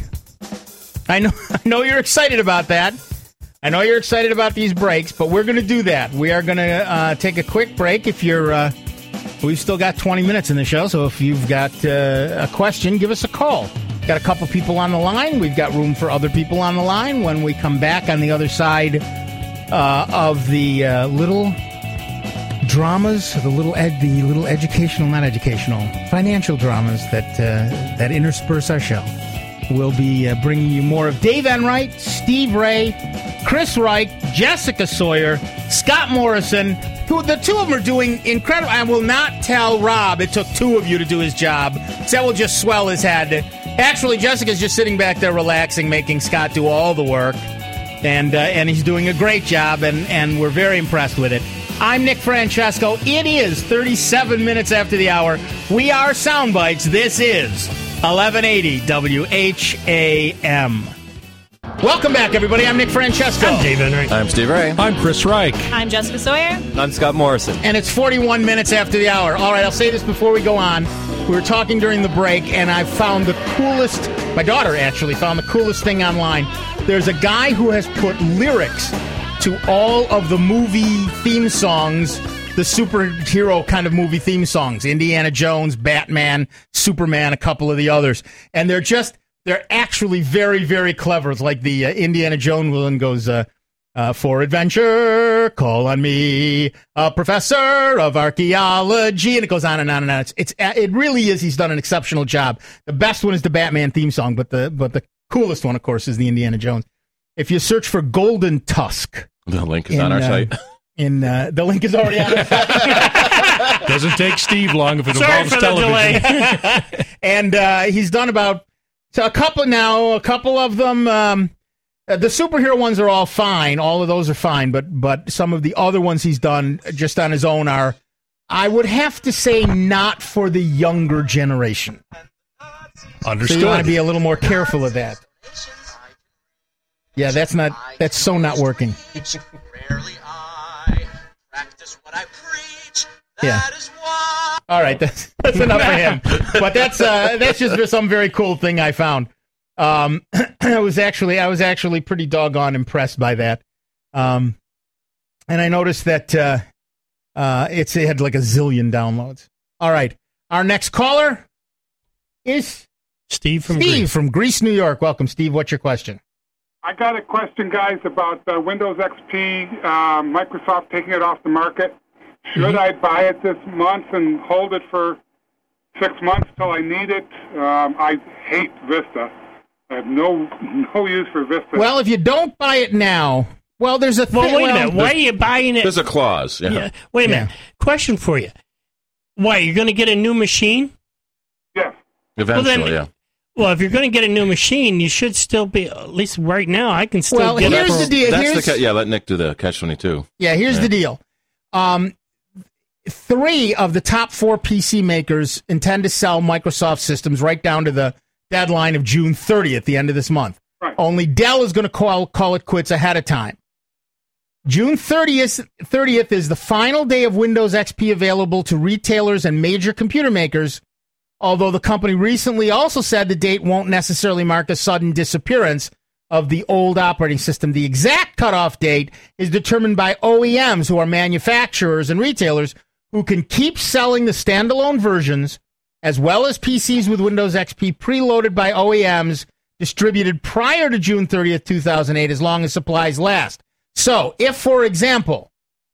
I know, I know you're excited about that. I know you're excited about these breaks, but we're going to do that. We are going to uh, take a quick break. If you're, uh, we've still got twenty minutes in the show, so if you've got uh, a question, give us a call. Got a couple people on the line. We've got room for other people on the line. When we come back on the other side uh, of the uh, little dramas, the little ed, the little educational, not educational, financial dramas that uh, that intersperse our show. We'll be uh, bringing you more of Dave Enright, Steve Ray, Chris Reich, Jessica Sawyer, Scott Morrison, who the two of them are doing incredible. I will not tell Rob it took two of you to do his job. So that will just swell his head. Actually, Jessica's just sitting back there relaxing, making Scott do all the work. And uh, and he's doing a great job, and, and we're very impressed with it. I'm Nick Francesco. It is thirty-seven minutes after the hour. We are Soundbites. This is eleven eighty W H A M. Welcome back, everybody. I'm Nick Francesco. I'm Dave Enright. I'm Steve Ray. I'm Chris Reich. I'm Jessica Sawyer. I'm Scott Morrison. And it's forty-one minutes after the hour. All right, I'll say this before we go on. We were talking during the break, and I found the coolest, my daughter actually found the coolest thing online. There's a guy who has put lyrics to all of the movie theme songs, the superhero kind of movie theme songs, Indiana Jones, Batman, Superman, a couple of the others. And they're just, they're actually very, very clever. It's like the uh, Indiana Jones one goes, uh, uh, for adventure, call on me, a professor of archaeology, and it goes on and on and on. It's, it's, it really is. He's done an exceptional job. The best one is the Batman theme song, but the, but the coolest one, of course, is the Indiana Jones. If you search for Golden Tusk, The link is in, on our uh, site. In uh, the link is already on our site. Doesn't take Steve long if it Sorry involves for the television. delay. And uh, he's done about so a couple now. A couple of them. Um, uh, the superhero ones are all fine. All of those are fine. But but some of the other ones he's done just on his own are, I would have to say, not for the younger generation. Understood. So you want to be a little more careful of that. Yeah, that's not. That's so not working. Yeah. All right, that's that's enough for him. But that's uh, that's just some very cool thing I found. Um, I was actually I was actually pretty doggone impressed by that. Um, and I noticed that uh, uh, it's it had like a zillion downloads. All right, our next caller is Steve from Steve Greece. from Greece, New York. Welcome, Steve. What's your question? I got a question, guys, about uh, Windows X P, uh, Microsoft taking it off the market. Should Mm-hmm. I buy it this month and hold it for six months till I need it? Um, I hate Vista. I have no no use for Vista. Well, if you don't buy it now, well, there's a Well, thing. wait a well, minute. Why are you buying it? There's a clause. Yeah. Yeah. Wait a minute. Question for you. Why, you're going to get a new machine? Yes. Eventually, Well, then- yeah. Well, if you're going to get a new machine, you should still be, at least right now, I can still Well, get here's it for... the deal. That's Here's- the ca- yeah. Let Nick do the catch twenty-two. Yeah, here's Yeah. the deal. Um, three of the top four P C makers intend to sell Microsoft systems right down to the deadline of June thirtieth, the end of this month. Right. Only Dell is going to call call it quits ahead of time. June thirtieth, thirtieth is the final day of Windows X P available to retailers and major computer makers, although the company recently also said the date won't necessarily mark a sudden disappearance of the old operating system. The exact cutoff date is determined by O E Ms, who are manufacturers and retailers, who can keep selling the standalone versions, as well as P Cs with Windows X P preloaded by O E Ms distributed prior to June thirtieth, two thousand eight, as long as supplies last. So, if, for example,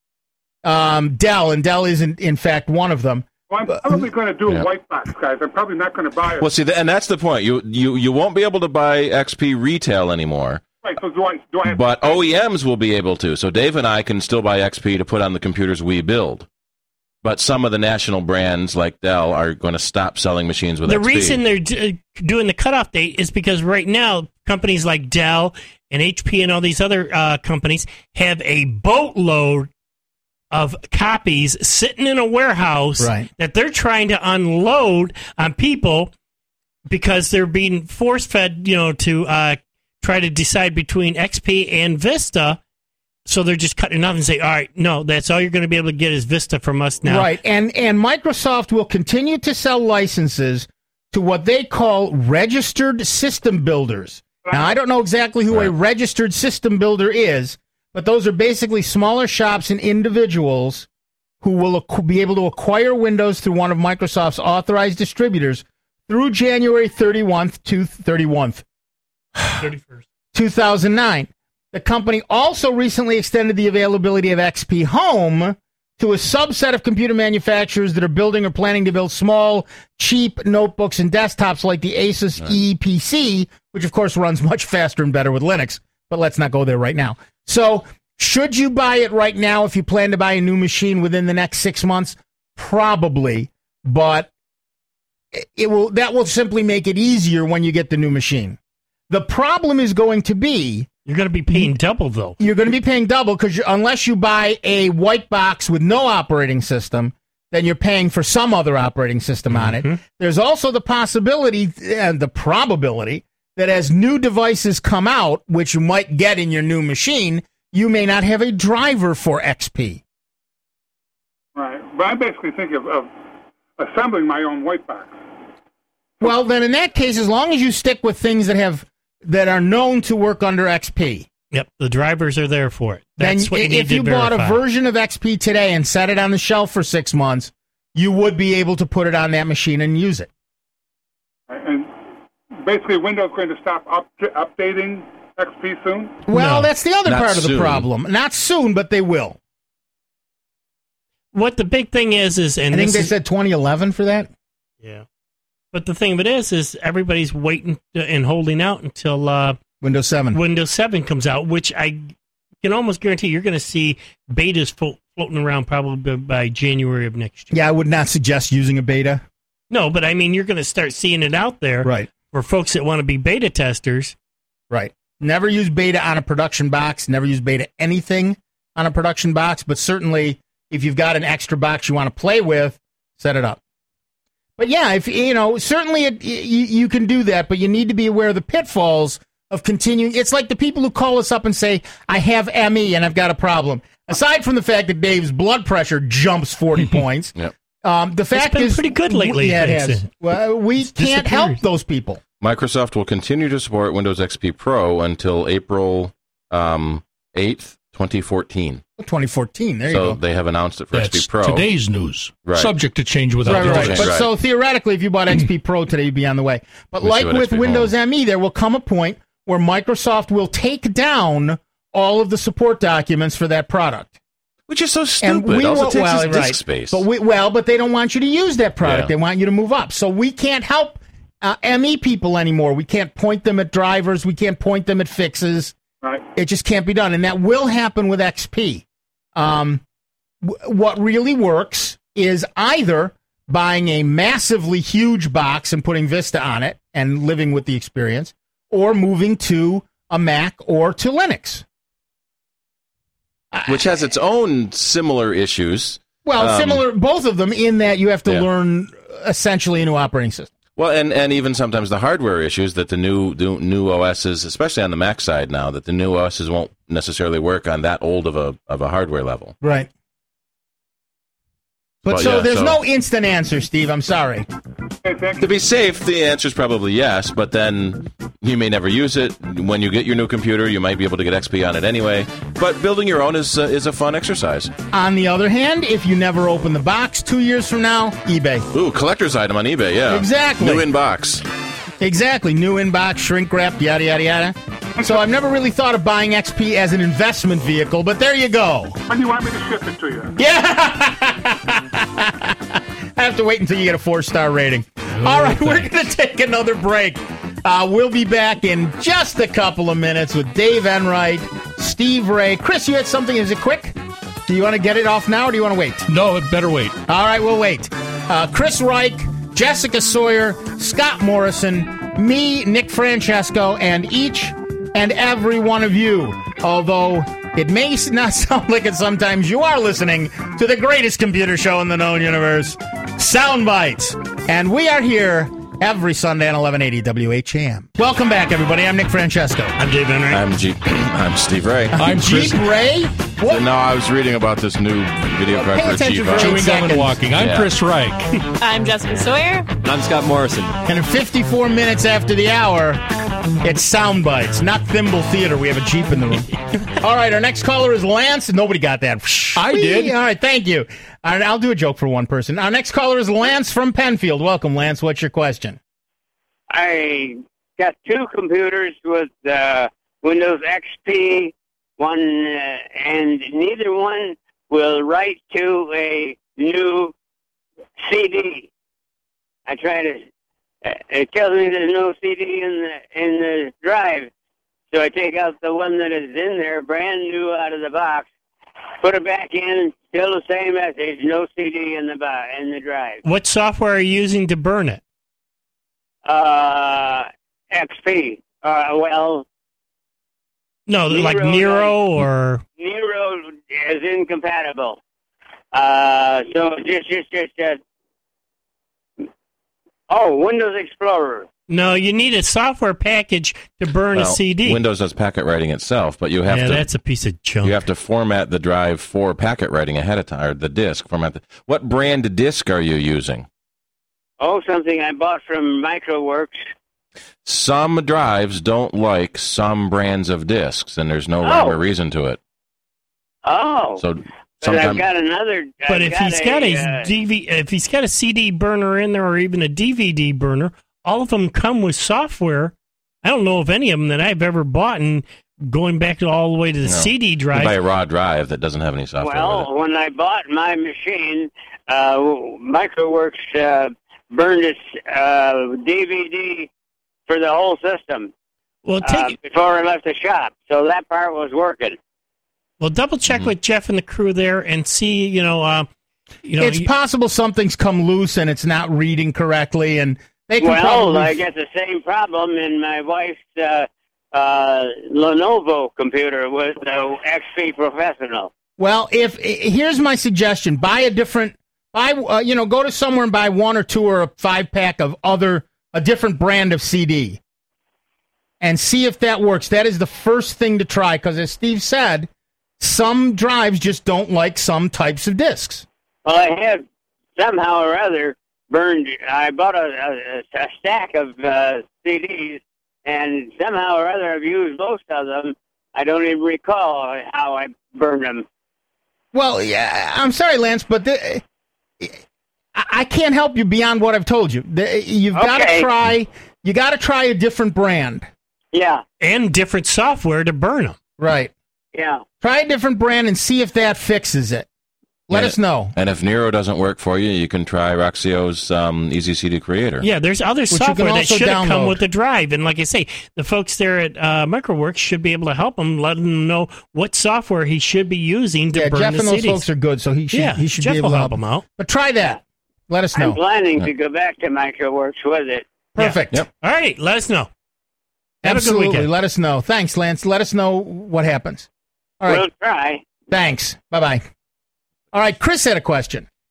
um, Dell, and Dell isn't, in fact, one of them. Well, I'm probably going to do Yeah. a white box, guys. I'm probably not going to buy it. Well, see, and that's the point. You you you won't be able to buy X P retail anymore, Right, so do I, do I have but O E Ms will be able to. So Dave and I can still buy X P to put on the computers we build. But some of the national brands like Dell are going to stop selling machines with The X P. reason they're d- doing the cutoff date is because right now companies like Dell and H P and all these other uh, companies have a boatload of copies sitting in a warehouse Right. that they're trying to unload on people because they're being force-fed, you know, to uh, try to decide between X P and Vista. So they're just cutting it off and say, all right, no, that's all you're going to be able to get is Vista from us now. Right, and and Microsoft will continue to sell licenses to what they call registered system builders. Now, I don't know exactly who a registered system builder is, but those are basically smaller shops and individuals who will ac- be able to acquire Windows through one of Microsoft's authorized distributors through January thirty-first, to thirty-first, thirty-first. two thousand nine. The company also recently extended the availability of X P Home to a subset of computer manufacturers that are building or planning to build small, cheap notebooks and desktops like the Asus E P C, which of course runs much faster and better with Linux, but let's not go there right now. So, should you buy it right now if you plan to buy a new machine within the next six months? Probably, but it will. That will simply make it easier when you get the new machine. The problem is going to be You're going to be paying double, though. You're going to be paying double because unless you buy a white box with no operating system, then you're paying for some other operating system on it. There's also the possibility and the probability that as new devices come out, which you might get in your new machine, you may not have a driver for X P. Right, but I'm basically thinking of, of assembling my own white box. Well, then in that case, as long as you stick with things that have that are known to work under X P. Yep, the drivers are there for it. That's Then what you need if to you bought a verify. version of X P today and set it on the shelf for six months, you would be able to put it on that machine and use it. And basically, Windows going to stop up, updating X P soon? Well, that's the other Not part of the soon. problem. Not soon, but they will. What the big thing is is, and I think this they is- said twenty eleven for that. Yeah. But the thing of it is, is everybody's waiting and holding out until uh, Windows seven. Windows seven comes out, which I can almost guarantee you're going to see betas flo- floating around probably by January of next year. Yeah, I would not suggest using a beta. No, but I mean, you're going to start seeing it out there Right. for folks that want to be beta testers. Right. Never use beta on a production box. Never use beta anything on a production box. But certainly, if you've got an extra box you want to play with, set it up. But yeah, if you know, certainly it, you, you can do that, but you need to be aware of the pitfalls of continuing. It's like the people who call us up and say, "I have M E and I've got a problem." Aside from the fact that Dave's blood pressure jumps forty points, Yep. um, the fact been is pretty good lately, Yeah, it thanks. has. Well, we can't help those people. Microsoft will continue to support Windows X P Pro until April um, eighth, twenty fourteen. twenty fourteen. There you so go. they have announced it for That's X P Pro. today's news. Right. Subject to change without Right, right. notice. But so theoretically, if you bought X P Pro today, you'd be on the way. But Let me like see what with X P Windows M E, there will come a point where Microsoft will take down all of the support documents for that product. Which is so And stupid. we Also won't- takes well, us disk right. space. But we, well, but they don't want you to use that product. Yeah. They want you to move up. So we can't help uh, M E people anymore. We can't point them at drivers. We can't point them at fixes. Right. It just can't be done, and that will happen with X P. Um, w- what really works is either buying a massively huge box and putting Vista on it and living with the experience, or moving to a Mac or to Linux. Which has its own similar issues. Well, Um, similar, both of them, in that you have to yeah. learn essentially a new operating system. Well, and, and even sometimes the hardware issues that the new the new O Ss, especially on the Mac side now, that the new O Ss won't necessarily work on that old of a of a hardware level. Right. But, But, so yeah, there's so- no instant answer, Steve. I'm sorry. To be safe, the answer is probably yes, but then you may never use it. When you get your new computer, you might be able to get X P on it anyway. But building your own is uh, is a fun exercise. On the other hand, if you never open the box two years from now, eBay. Ooh, collector's item on eBay, yeah. Exactly. New in box. Exactly. New inbox, shrink wrapped, yada, yada, yada. So I've never really thought of buying X P as an investment vehicle, but there you go. When do you want me to ship it to you? I have to wait until you get a four-star rating. All right, we're going to take another break. Uh, we'll be back in just a couple of minutes with Dave Enright, Steve Ray. Chris, you had something. Is it quick? Do you want to get it off now, or do you want to wait? No, it better wait. All right, we'll wait. Uh, Chris Reich, Jessica Sawyer, Scott Morrison, me, Nick Francesco, and each and every one of you. Although it may not sound like it sometimes, you are listening to the greatest computer show in the known universe, Sound Bites. And we are here every Sunday at eleven eighty W H A M. Welcome back, everybody. I'm Nick Francesco. I'm Dave Enright. I'm G. I'm Steve Ray. I'm Jeep Ray? What? No, I was reading about this new video card pay for attention Jeep. for Chewing gum and walking. I'm Yeah. Chris Reich. I'm Jessica Sawyer. I'm Scott Morrison. And in fifty-four minutes after the hour, it's Sound Bites, not Thimble Theater. We have a Jeep in the room. All right, our next caller is Lance. Nobody got that. I did. All right, thank you. All right, I'll do a joke for one person. Our next caller is Lance from Penfield. Welcome, Lance. What's your question? I got two computers with uh, Windows X P, one, uh, and neither one will write to a new C D. I try to. Uh, it tells me there's no C D in the in the drive, so I take out the one that is in there, brand new out of the box, put it back in, still the same message, no C D in the bo- in the drive. What software are you using to burn it? Uh, X P. Uh, well, No, like Nero, Nero or Nero is incompatible. Uh, so just, just, just, uh, oh, Windows Explorer. no. You need a software package to burn Well, a C D. Windows does packet writing itself, but you have yeah, to. that's a piece of junk. You have to format the drive for packet writing ahead of time, or the disk. Format. The, what brand disk are you using? Oh, something I bought from Microworks. Some drives don't like some brands of disks, and there's no rhyme Oh. or reason to it. Oh, So but I've sometimes, got another. But I've if he's got a, uh, D V, if he's got a C D burner in there, or even a D V D burner, all of them come with software. I don't know of any of them that I've ever bought, and going back to all the way to the No. C D you drive. buy a raw drive that doesn't have any software with it. well, when I bought my machine, uh, Microworks uh, burned its uh, D V D for the whole system well, uh, take before I left the shop. So that part was working. well, double check Mm-hmm. with Jeff and the crew there, and see. You know, uh, you know, it's you- possible something's come loose and it's not reading correctly, and they can Well, probably... I get the same problem in my wife's uh, uh, Lenovo computer with the X P Professional. Well, if here's my suggestion: buy a different, buy uh, you know, go to somewhere and buy one or two or a five pack of other a different brand of C D, and see if that works. That is the first thing to try, because as Steve said, some drives just don't like some types of discs. Well, I had somehow or other burned. I bought a, a, a stack of uh, C Ds, and somehow or other I've used most of them. I don't even recall how I burned them. Well, yeah, I'm sorry, Lance, but the, I I can't help you beyond what I've told you. The, you've got to Okay. try. You got to try a different brand. Yeah, and different software to burn them. Right. yeah. Try a different brand and see if that fixes it. Let Yeah. us know. And if Nero doesn't work for you, you can try Roxio's um, Easy C D Creator. Yeah, there's other you can software that also should have come download. with the drive. And like I say, the folks there at uh, Microworks should be able to help him, let him know what software he should be using to Yeah, burn Jeff the and those C Ds. folks are good, so he should yeah, he should Jeff be able will to help him out. But try that. Let us know. I'm planning to go back to Microworks with it. Perfect. Yep. All right, let us know. Have a good Absolutely. weekend. Let us know. Thanks, Lance. Let us know what happens. All right. We'll try. Thanks. Bye bye. All right. Chris had a question.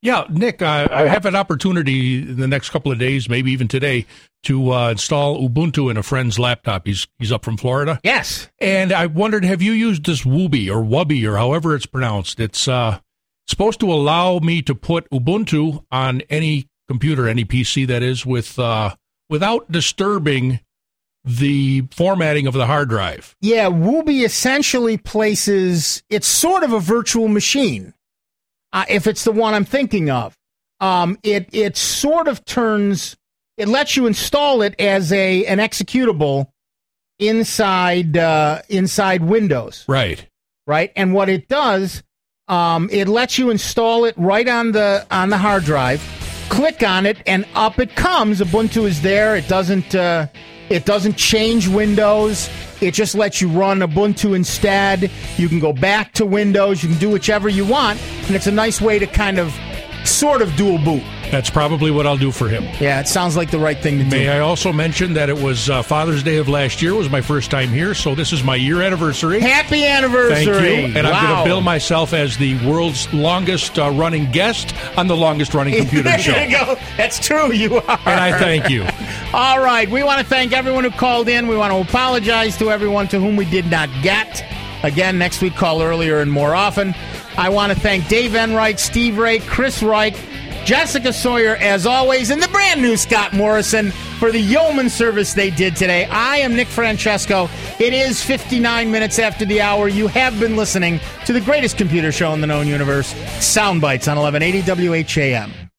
Yeah, Nick, uh, I have an opportunity in the next couple of days, maybe even today, to uh, install Ubuntu in a friend's laptop. He's he's up from Florida. Yes. And I wondered, have you used this Wooby or Wubby or however it's pronounced? It's uh, supposed to allow me to put Ubuntu on any computer, any P C that is, with uh, without disturbing the formatting of the hard drive. Yeah, Wooby essentially places, it's sort of a virtual machine. Uh, if it's the one I'm thinking of, um, it it sort of turns, it lets you install it as a an executable inside uh, inside Windows. Right, right. And what it does, um, it lets you install it right on the on the hard drive. Click on it, and up it comes. Ubuntu is there. It doesn't uh, it doesn't change Windows. It just lets you run Ubuntu instead. You can go back to Windows. You can do whichever you want. And it's a nice way to kind of sort of dual boot. That's probably what I'll do for him. Yeah, it sounds like the right thing to do. May I also mention that it was uh, Father's Day of last year was my first time here, so this is my year anniversary. Happy anniversary! Thank you. And wow. I'm going to bill myself as the world's longest uh, running guest on the longest running computer show. There you go. That's true. You are. And I thank you. All right. We want to thank everyone who called in. We want to apologize to everyone to whom we did not get. Again, next week, call earlier and more often. I want to thank Dave Enright, Steve Ray, Chris Reich, Jessica Sawyer, as always, and the brand new Scott Morrison for the yeoman service they did today. I am Nick Francesco. It is fifty-nine minutes after the hour. You have been listening to the greatest computer show in the known universe, Soundbites on eleven eighty W H A M.